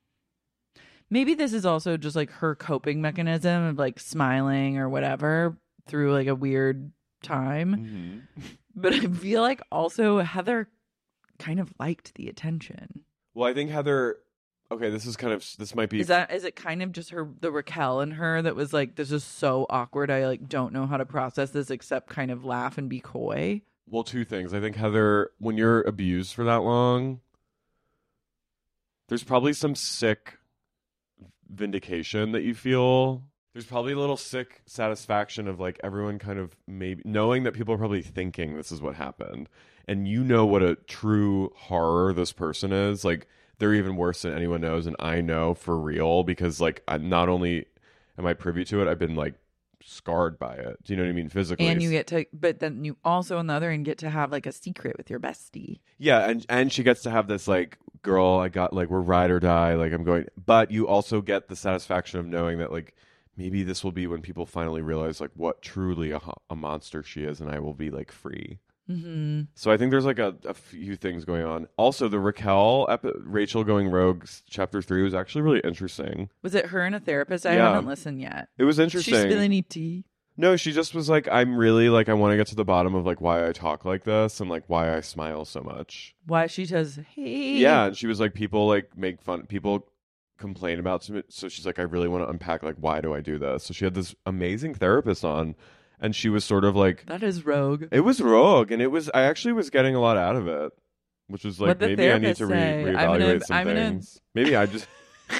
maybe this is also just like her coping mechanism of like smiling or whatever through like a weird time. Mm-hmm. But I feel like also Heather kind of liked the attention. Well, I think Heather... Okay, this might be... Is it kind of just the Raquel in her that was like, this is so awkward, I like don't know how to process this except kind of laugh and be coy? Well, two things. I think Heather, when you're abused for that long, there's probably some sick vindication that you feel. There's probably a little sick satisfaction of like everyone kind of maybe knowing that people are probably thinking this is what happened. And you know what a true horror this person is. Like, they're even worse than anyone knows, and I know for real because, like, not only am I privy to it, I've been, like, scarred by it. Do you know what I mean? Physically. And you get to, but then you also on the other end get to have, like, a secret with your bestie. Yeah, and she gets to have this, like, girl, I got, like, we're ride or die, like, I'm going, but you also get the satisfaction of knowing that, like, maybe this will be when people finally realize, like, what truly a monster she is, and I will be, like, free. Mm-hmm. So I think there's like a few things going on. Also, the Rachel going rogue chapter 3 was actually really interesting. Was it her and a therapist? I haven't listened yet. It was interesting. She's spilling any tea? No, she just was like, I'm really like, I want to get to the bottom of like why I talk like this and like why I smile so much. Why she says, hey. Yeah, and she was like, people like make fun, people complain about it. So she's like, I really want to unpack like, why do I do this? So she had this amazing therapist on. And she was sort of like... That is rogue. It was rogue. And I actually was getting a lot out of it. Which was like, maybe I need to reevaluate some things. Maybe I just...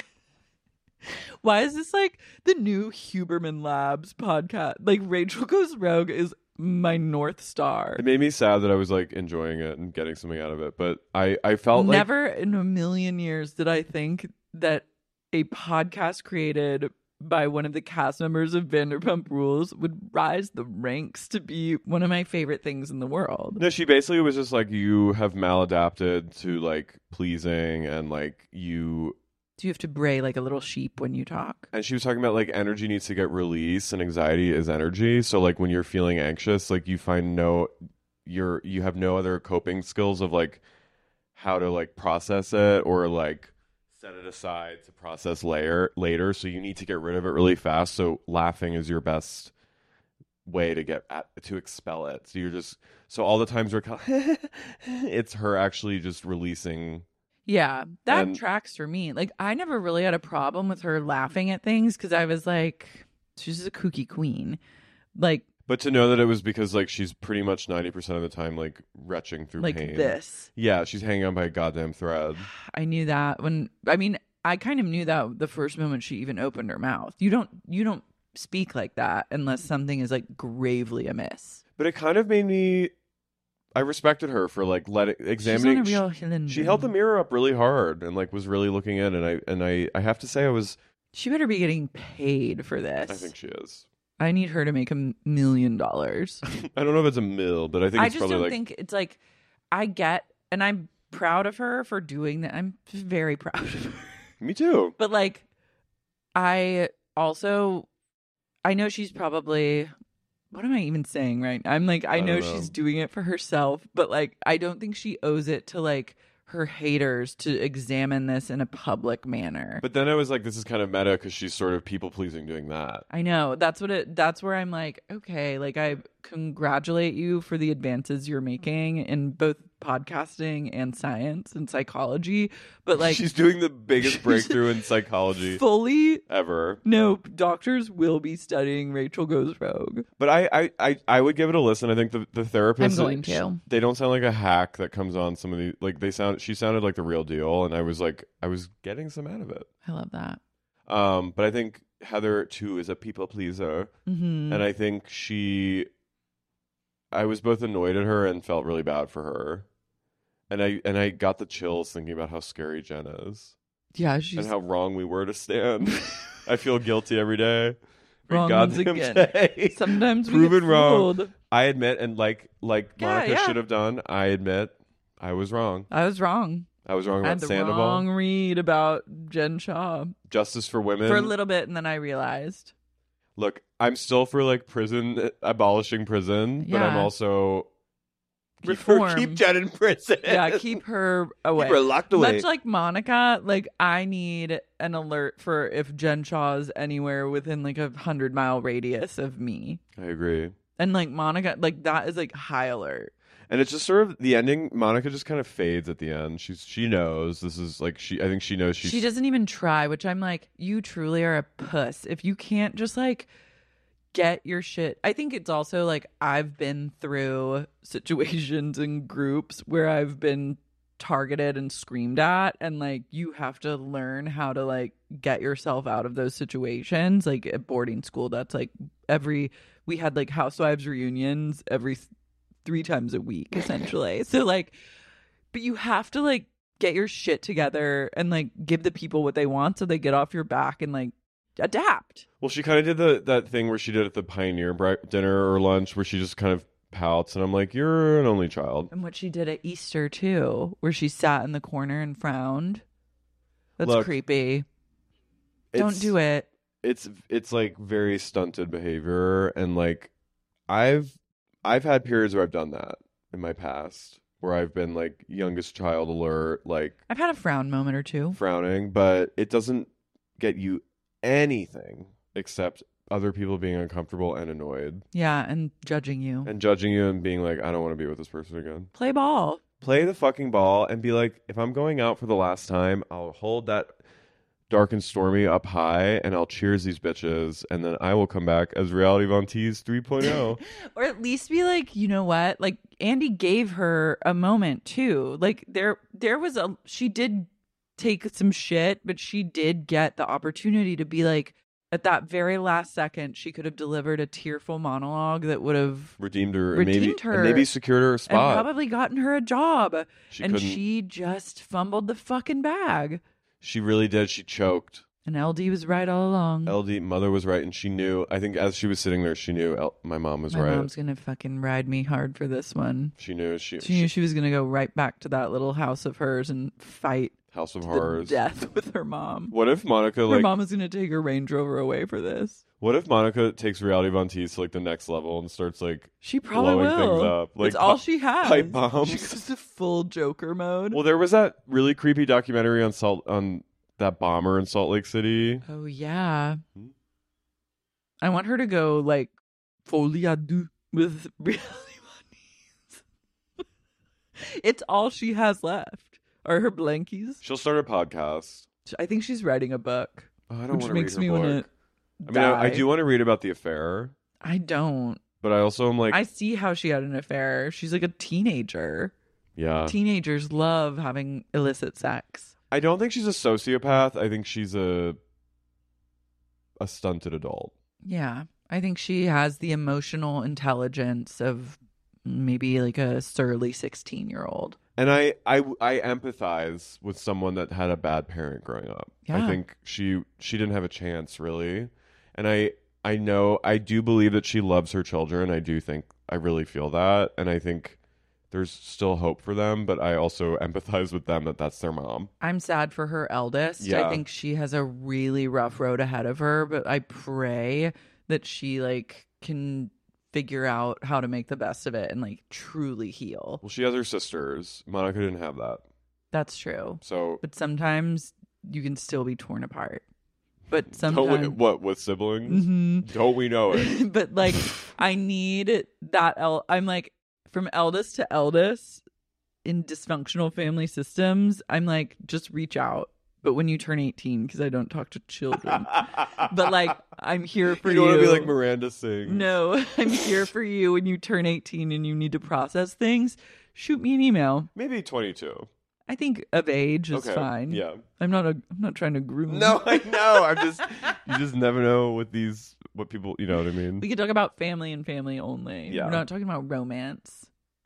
Why is this like the new Huberman Labs podcast? Like, Rachel Goes Rogue is my North Star. It made me sad that I was like enjoying it and getting something out of it. But I felt like... Never in a million years did I think that a podcast created... by one of the cast members of Vanderpump Rules would rise the ranks to be one of my favorite things in the world. No, she basically was just like, you have maladapted to like pleasing and like you... Do you have to bray like a little sheep when you talk? And she was talking about like energy needs to get released and anxiety is energy. So like when you're feeling anxious, like you find you have no other coping skills of like how to like process it or like set it aside to process later. So you need to get rid of it really fast. So laughing is your best way to expel it. So all the times it's her actually just releasing. Yeah, that tracks for me. Like, I never really had a problem with her laughing at things because I was like, she's just a kooky queen. Like, but to know that it was because like she's pretty much 90% of the time like retching through like pain. This. Yeah, she's hanging on by a goddamn thread. I knew that I kind of knew that the first moment she even opened her mouth. You don't speak like that unless something is like gravely amiss. But it kind of made me... I respected her for like examining. She's on a real she held the mirror up really hard and like was really looking in. And I have to say I was... She better be getting paid for this. I think she is. I need her to make $1 million. I don't know if it's a mill, but I think it's probably like... I just don't think it's like... I get... And I'm proud of her for doing that. I'm just very proud of her. Me too. But like, I know she's probably what am I even saying, right? I'm like, I know don't know. she's doing it for herself, but like, I don't think she owes it to like her haters to examine this in a public manner. But then I was like, this is kind of meta because she's sort of people pleasing doing that. I know. That's where I'm like, okay, like I congratulate you for the advances you're making in both podcasting and science and psychology. But like She's doing the biggest breakthrough in psychology fully ever. no, doctors will be studying Rachel Goes Rogue. But I would give it a listen. I think the therapist, I'm going to. They don't sound like a hack that comes on some of the, like she sounded like the real deal, and I was getting some out of it. I love that. But I think Heather too is a people pleaser, Mm-hmm. and I think I was both annoyed at her and felt really bad for her, and I got the chills thinking about how scary Jen is. Yeah, she's and how wrong we were to stand. I feel guilty every day. wrong once goddamn again. day. Sometimes we Proven get wrong. fooled. I admit, and like Monica yeah. should have done, I admit I was wrong. I was wrong. I was wrong I about had the Sandoval. wrong read about Jen Shaw Justice for women. for a little bit, and then I realized. Look, I'm still for like prison, abolishing prison, but I'm Yeah. also Reform. keep Jen in prison. Yeah, keep her away. Keep her locked away. Much like Monica, like I need an alert for if Jen Shaw is anywhere within like 100-mile radius of me. I agree. And like Monica, like that is like high alert. And it's just sort of the ending. Monica just kind of fades at the end. She knows this is like I think she knows She doesn't even try, which I'm like, you truly are a puss. If you can't just like get your shit. I think it's also like I've been through situations and groups where I've been targeted and screamed at, and like you have to learn how to like get yourself out of those situations. Like at boarding school, that's like we had like housewives reunions every 3 times a week essentially. So like, but you have to like get your shit together and like give the people what they want so they get off your back and like adapt. Well, she kind of did that thing where she did at the Pioneer dinner or lunch where she just kind of pouts, and I'm like, you're an only child. And what she did at Easter too, where she sat in the corner and frowned. That's Look, creepy. Don't do it. It's like very stunted behavior, and like I've had periods where I've done that in my past, where I've been like youngest child alert, like I've had a frown moment or two. frowning, but it doesn't get you anything except other people being uncomfortable and annoyed Yeah, and judging you. and judging you and being like, I don't want to be with this person again. Play ball. Play the fucking ball and be like, if I'm going out for the last time, I'll hold that dark and stormy up high and I'll cheers these bitches, and then I will come back as Reality Von Tease 3.0. Or at least be like, you know what? Like Andy gave her a moment too. Like there was she did take some shit, but she did get the opportunity to be like, at that very last second, she could have delivered a tearful monologue that would have Redeemed her, Redeemed her. and maybe secured her a and spot. probably gotten her a job. She and couldn't- she just fumbled the fucking bag. She really did. She choked. And LD was right all along. LD, mother was right, and she knew. I think as she was sitting there, she knew my mom was My right. mom's gonna fucking ride me hard for this one. She knew. She knew she was gonna go right back to that little house of hers and fight House of to Horrors. the death with her mom. What if Monica Her mom is gonna take her Range Rover away for this. What if Monica takes Reality Von Tease to like the next level and starts like She probably blowing will. things up? Like it's all she has. pipe bombs. She goes to full Joker mode. Well, there was that really creepy documentary on that bomber in Salt Lake City. Oh yeah. I want her to go like folie à deux with Reality Von Tease. It's all she has left. Are her blankies? She'll start a podcast. I think she's writing a book. Oh, I don't which want to makes read her me book. want to. I mean, I do want to read about the affair, I don't. but I also am like, I see how she had an affair. She's like a teenager. yeah. Teenagers love having illicit sex. I don't think she's a sociopath. I think she's a stunted adult. Yeah. I think she has the emotional intelligence of maybe like a surly 16-year-old. And I empathize with someone that had a bad parent growing up. Yeah. I think she didn't have a chance really. And I know, I do believe that she loves her children. I really feel that. And I think there's still hope for them, but I also empathize with them that that's their mom. I'm sad for her eldest. Yeah. I think she has a really rough road ahead of her, but I pray that she like can figure out how to make the best of it and like truly heal. Well, she has her sisters. Monica didn't have that. That's true. So, but sometimes you can still be torn apart. But don't sometimes what with siblings? Don't we know it? But like I need that I'm like from eldest to eldest in dysfunctional family systems, I'm like just reach out. But when you turn 18, because I don't talk to children. But like I'm here for you. You don't want to be like Miranda Sings. No, I'm here for you when you turn 18 and you need to process things. Shoot me an email. Maybe 22. I think of age is fine. Yeah. I'm not trying to groom. No, I know. You just never know what people, you know what I mean? We could talk about family and family only. Yeah. We're not talking about romance.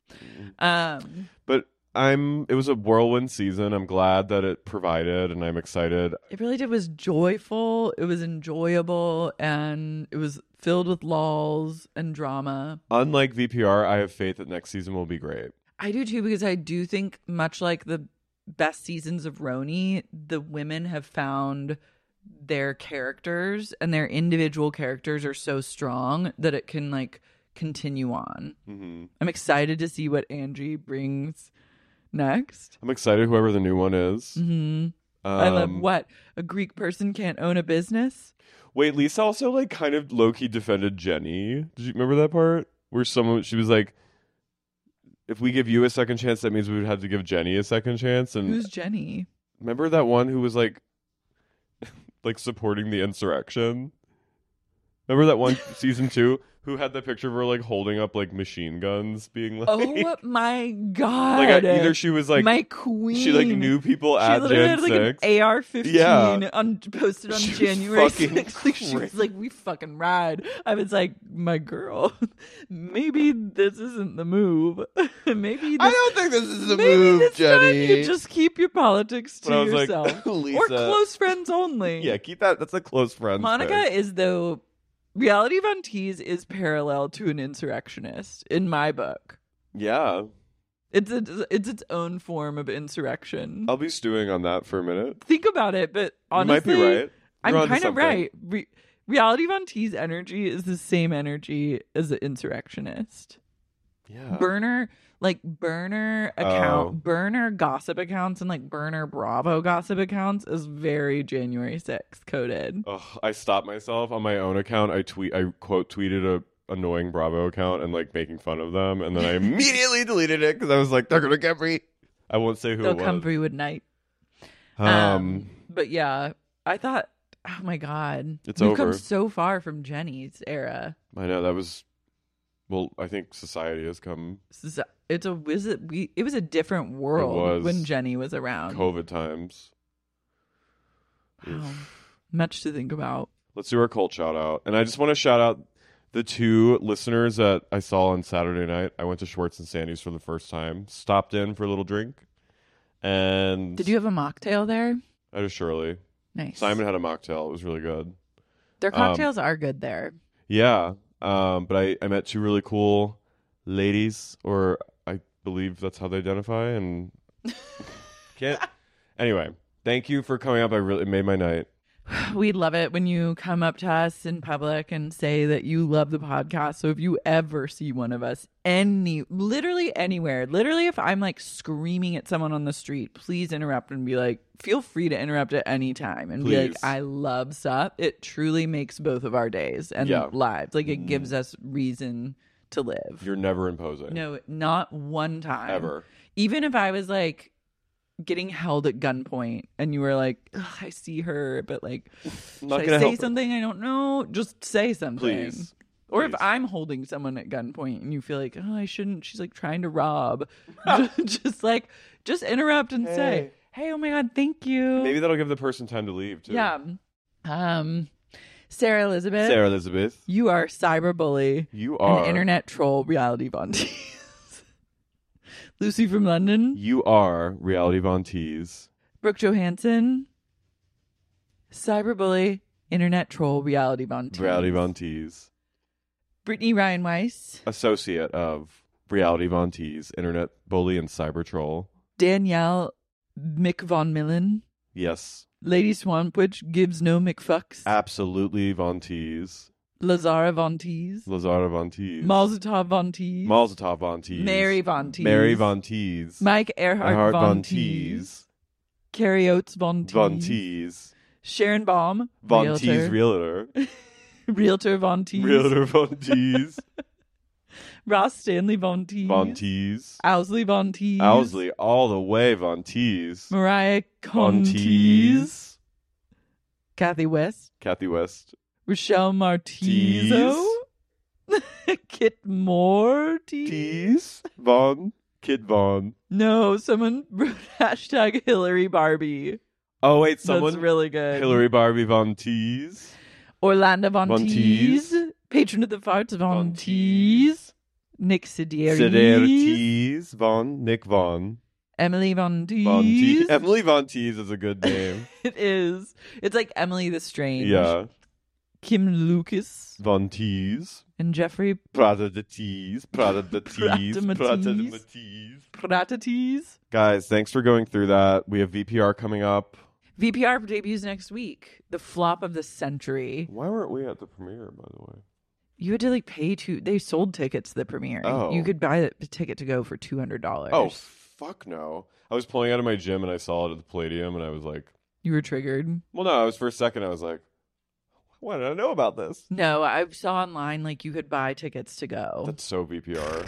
But it was a whirlwind season. I'm glad that it provided, and I'm excited. It really did. It was joyful. It was enjoyable, and it was filled with lulls and drama. Unlike VPR, I have faith that next season will be great. I do too, because I do think much like the best seasons of Roni, the women have found their characters, and their individual characters are so strong that it can like continue on. Mm-hmm. I'm excited to see what Angie brings next. I'm excited whoever the new one is. Mm-hmm. I love what? A Greek person can't own a business? Wait, Lisa also like kind of low-key defended Jenny. Did you remember that part? Where she was like, if we give you a second chance, that means we would have to give Jenny a second chance. And who's Jenny? Remember that one who was like supporting the insurrection? Remember that one season 2 who had the picture of her like holding up like machine guns, being like, oh my god! Like either she was like my queen. She like knew people she at literally Jan had, 6. Like an AR-15 posted on She January fucking 6th. Like, she was like, "We fucking ride." I was like, "My girl, maybe this isn't the move. Maybe I don't think this is the maybe move, this Jenny. time you just keep your politics to But I was like, yourself, Lisa. or close friends only." Yeah, keep that. That's a close friend. Monica is though. Reality Von Teese is parallel to an insurrectionist in my book. Yeah. It's its own form of insurrection. I'll be stewing on that for a minute. Think about it, but honestly, you might be right. I'm kind of right. Reality Von Teese energy is the same energy as the insurrectionist. Yeah. Burner gossip accounts and like Burner Bravo gossip accounts is very January 6th coded. Ugh, I stopped myself on my own account. I quote tweeted a annoying Bravo account and like making fun of them, and then I immediately deleted it because I was like, they're gonna get me. I won't say who They'll it was. come for you at night. But yeah, I thought, oh my god, It's we've over. come so far from Jenny's era. I know that was. Well, I think society has come. It was a different world when Jenny was around. COVID times. Wow. Much to think about. Let's do our cult shout out. And I just want to shout out the 2 listeners that I saw on Saturday night. I went to Schwartz and Sandy's for the first time. Stopped in for a little drink. And did you have a mocktail there? I had a Shirley. Nice. Simon had a mocktail. It was really good. Their cocktails are good there. Yeah. But I met 2 really cool ladies, or I believe that's how they identify, and can't. Anyway, thank you for coming up. It made my night. We love it when you come up to us in public and say that you love the podcast. So if you ever see one of us literally anywhere, literally if I'm like screaming at someone on the street, please interrupt and be like, feel free to interrupt at any time and be like, I love Sup. It truly makes both of our days and lives. Like it gives us reason to live. You're never imposing. No, not one time. Ever. Even if I was like getting held at gunpoint and you were like, I see her, but like, should I say something? I don't know. Just say something. Please. Or if I'm holding someone at gunpoint and you feel like, oh, I shouldn't. She's like trying to rob. just interrupt and say, hey, oh my God, thank you. Maybe that'll give the person time to leave too. Yeah. Sarah Elizabeth. You are cyberbully. You are an internet troll, Reality Von Teese. Lucy from London. You are Reality Von Teese. Brooke Johansson. Cyberbully, internet troll, Reality Von Teese. Reality Von Teese. Brittany Ryan Weiss. Associate of Reality Von Teese, internet bully and cyber troll. Danielle Mick Von Millen. Yes. Lady Swampwitch gives no McFucks. Absolutely Von Teese. Lazara Von Teese. Lazara Von Teese. Malzahar Von Teese. Malzahar Von Teese. Mary Von Teese. Mary Von Teese. Mike Earhart Von Teese. Teese. Carrie Oates Von Teese. Von Teese. Sharon Baum. Von Realtor. Teese Realtor. Realtor Von Teese. Realtor Von Teese. Ross Stanley Von Teese. Von Teese. Owsley Von Teese. Owsley all the way Von Teese. Mariah Von Conteese. Teese. Kathy West. Kathy West. Rochelle Martizo. Kit Moore Teese. Teese. Von. Kid Von. No, someone wrote hashtag Hillary Barbie. Oh, wait, someone. That's really good. Hillary Barbie Von Teese. Orlando Von Von Teese. Teese. Patron of the Farts Von Von Teese. Nick Sidieri. Teese. Von. Nick Von. Emily Von Teese. Von Teese. Emily Von Teese is a good name. It is. It's like Emily the Strange. Yeah. Kim Lucas. Von Teese. And Jeffrey Prada de Teese. Prada de Teese. Prada de Teese. Prata Teese. Guys, thanks for going through that. We have VPR coming up. VPR debuts next week. The flop of the century. Why weren't we at the premiere, by the way? You had to like pay they sold tickets to the premiere. Oh. You could buy the ticket to go for $200. Oh, fuck no. I was pulling out of my gym and I saw it at the Palladium and I was like... You were triggered? Well, no, I was for a second, I was like, why did I know about this? No, I saw online like you could buy tickets to go. That's so VPR.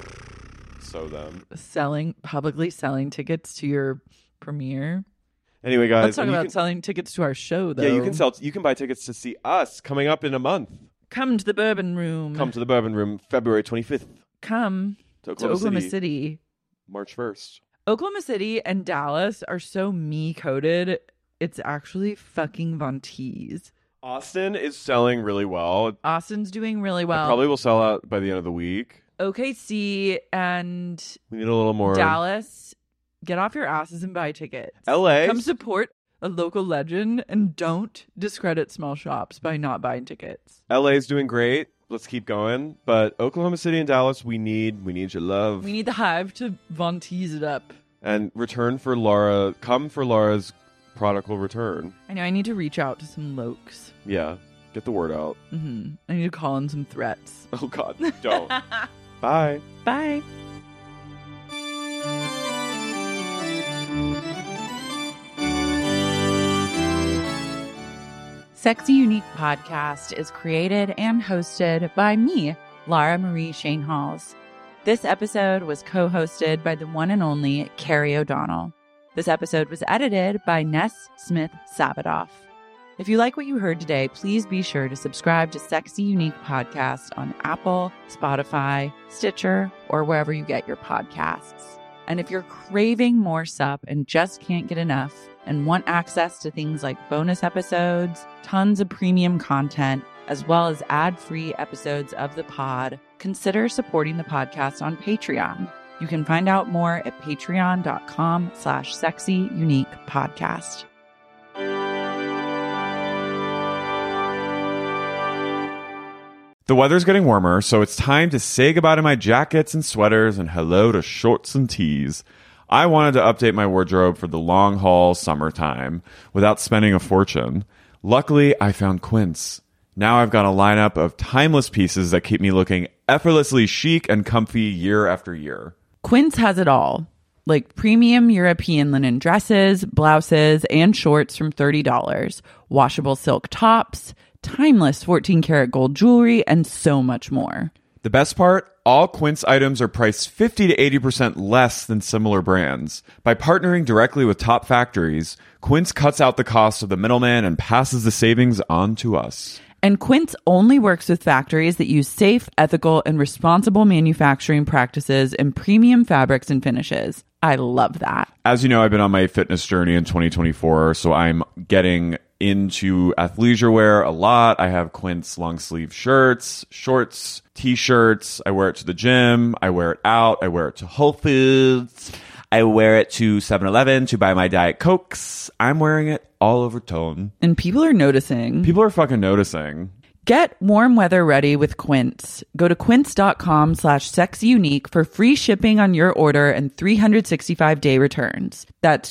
So them. Publicly selling tickets to your premiere. Anyway, guys. Let's talk about selling tickets to our show, though. Yeah, you can buy tickets to see us coming up in a month. Come to the Bourbon Room. Come to the Bourbon Room, February 25th. Come to Oklahoma City. March 1st. Oklahoma City and Dallas are so me-coded. It's actually fucking Von Teese. Austin is selling really well. Austin's doing really well. It probably will sell out by the end of the week. OKC and we need a little more. Dallas, get off your asses and buy tickets. LA. Come support a local legend and don't discredit small shops by not buying tickets. LA is doing great. Let's keep going. But Oklahoma City and Dallas, we need your love. We need the Hive to Von Teese it up. And return for Laura. Come for Laura's prodigal return. I know. I need to reach out to some lokes. Yeah. Get the word out. Mm-hmm. I need to call in some threats. Oh, God. Don't. Bye. Bye. Sexy Unique Podcast is created and hosted by me, Lara Marie Shane Halls. This episode was co-hosted by the one and only Carrie O'Donnell. This episode was edited by Ness Smith Sabadoff. If you like what you heard today, please be sure to subscribe to Sexy Unique Podcast on Apple, Spotify, Stitcher, or wherever you get your podcasts. And if you're craving more sup and just can't get enough and want access to things like bonus episodes, tons of premium content, as well as ad-free episodes of the pod, consider supporting the podcast on Patreon. You can find out more at patreon.com/sexyuniquepodcast. The weather's getting warmer, so it's time to say goodbye to my jackets and sweaters and hello to shorts and tees. I wanted to update my wardrobe for the long haul summertime without spending a fortune. Luckily, I found Quince. Now I've got a lineup of timeless pieces that keep me looking effortlessly chic and comfy year after year. Quince has it all, like premium European linen dresses, blouses, and shorts from $30, washable silk tops, timeless 14-karat gold jewelry, and so much more. The best part? All Quince items are priced 50 to 80% less than similar brands. By partnering directly with top factories, Quince cuts out the cost of the middleman and passes the savings on to us. And Quince only works with factories that use safe, ethical, and responsible manufacturing practices and premium fabrics and finishes. I love that. As you know, I've been on my fitness journey in 2024, so I'm getting into athleisure wear a lot. I have Quince long sleeve shirts, shorts, t-shirts. I wear it to the gym. I wear it out. I wear it to Whole Foods. I wear it to 7-Eleven to buy my Diet Cokes. I'm wearing it all over tone. And people are noticing. People are fucking noticing. Get warm weather ready with Quince. Go to quince.com/sexyunique for free shipping on your order and 365-day returns. That's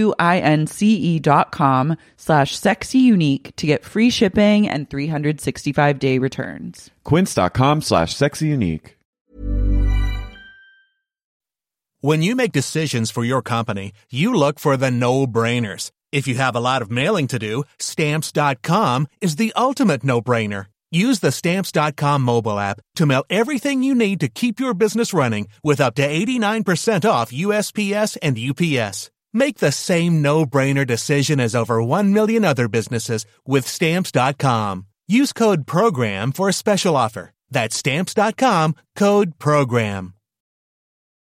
QUINCE.com/sexyunique to get free shipping and 365-day returns. Quince.com/sexyunique. When you make decisions for your company, you look for the no-brainers. If you have a lot of mailing to do, Stamps.com is the ultimate no-brainer. Use the Stamps.com mobile app to mail everything you need to keep your business running with up to 89% off USPS and UPS. Make the same no-brainer decision as over 1 million other businesses with Stamps.com. Use code PROGRAM for a special offer. That's Stamps.com, code PROGRAM.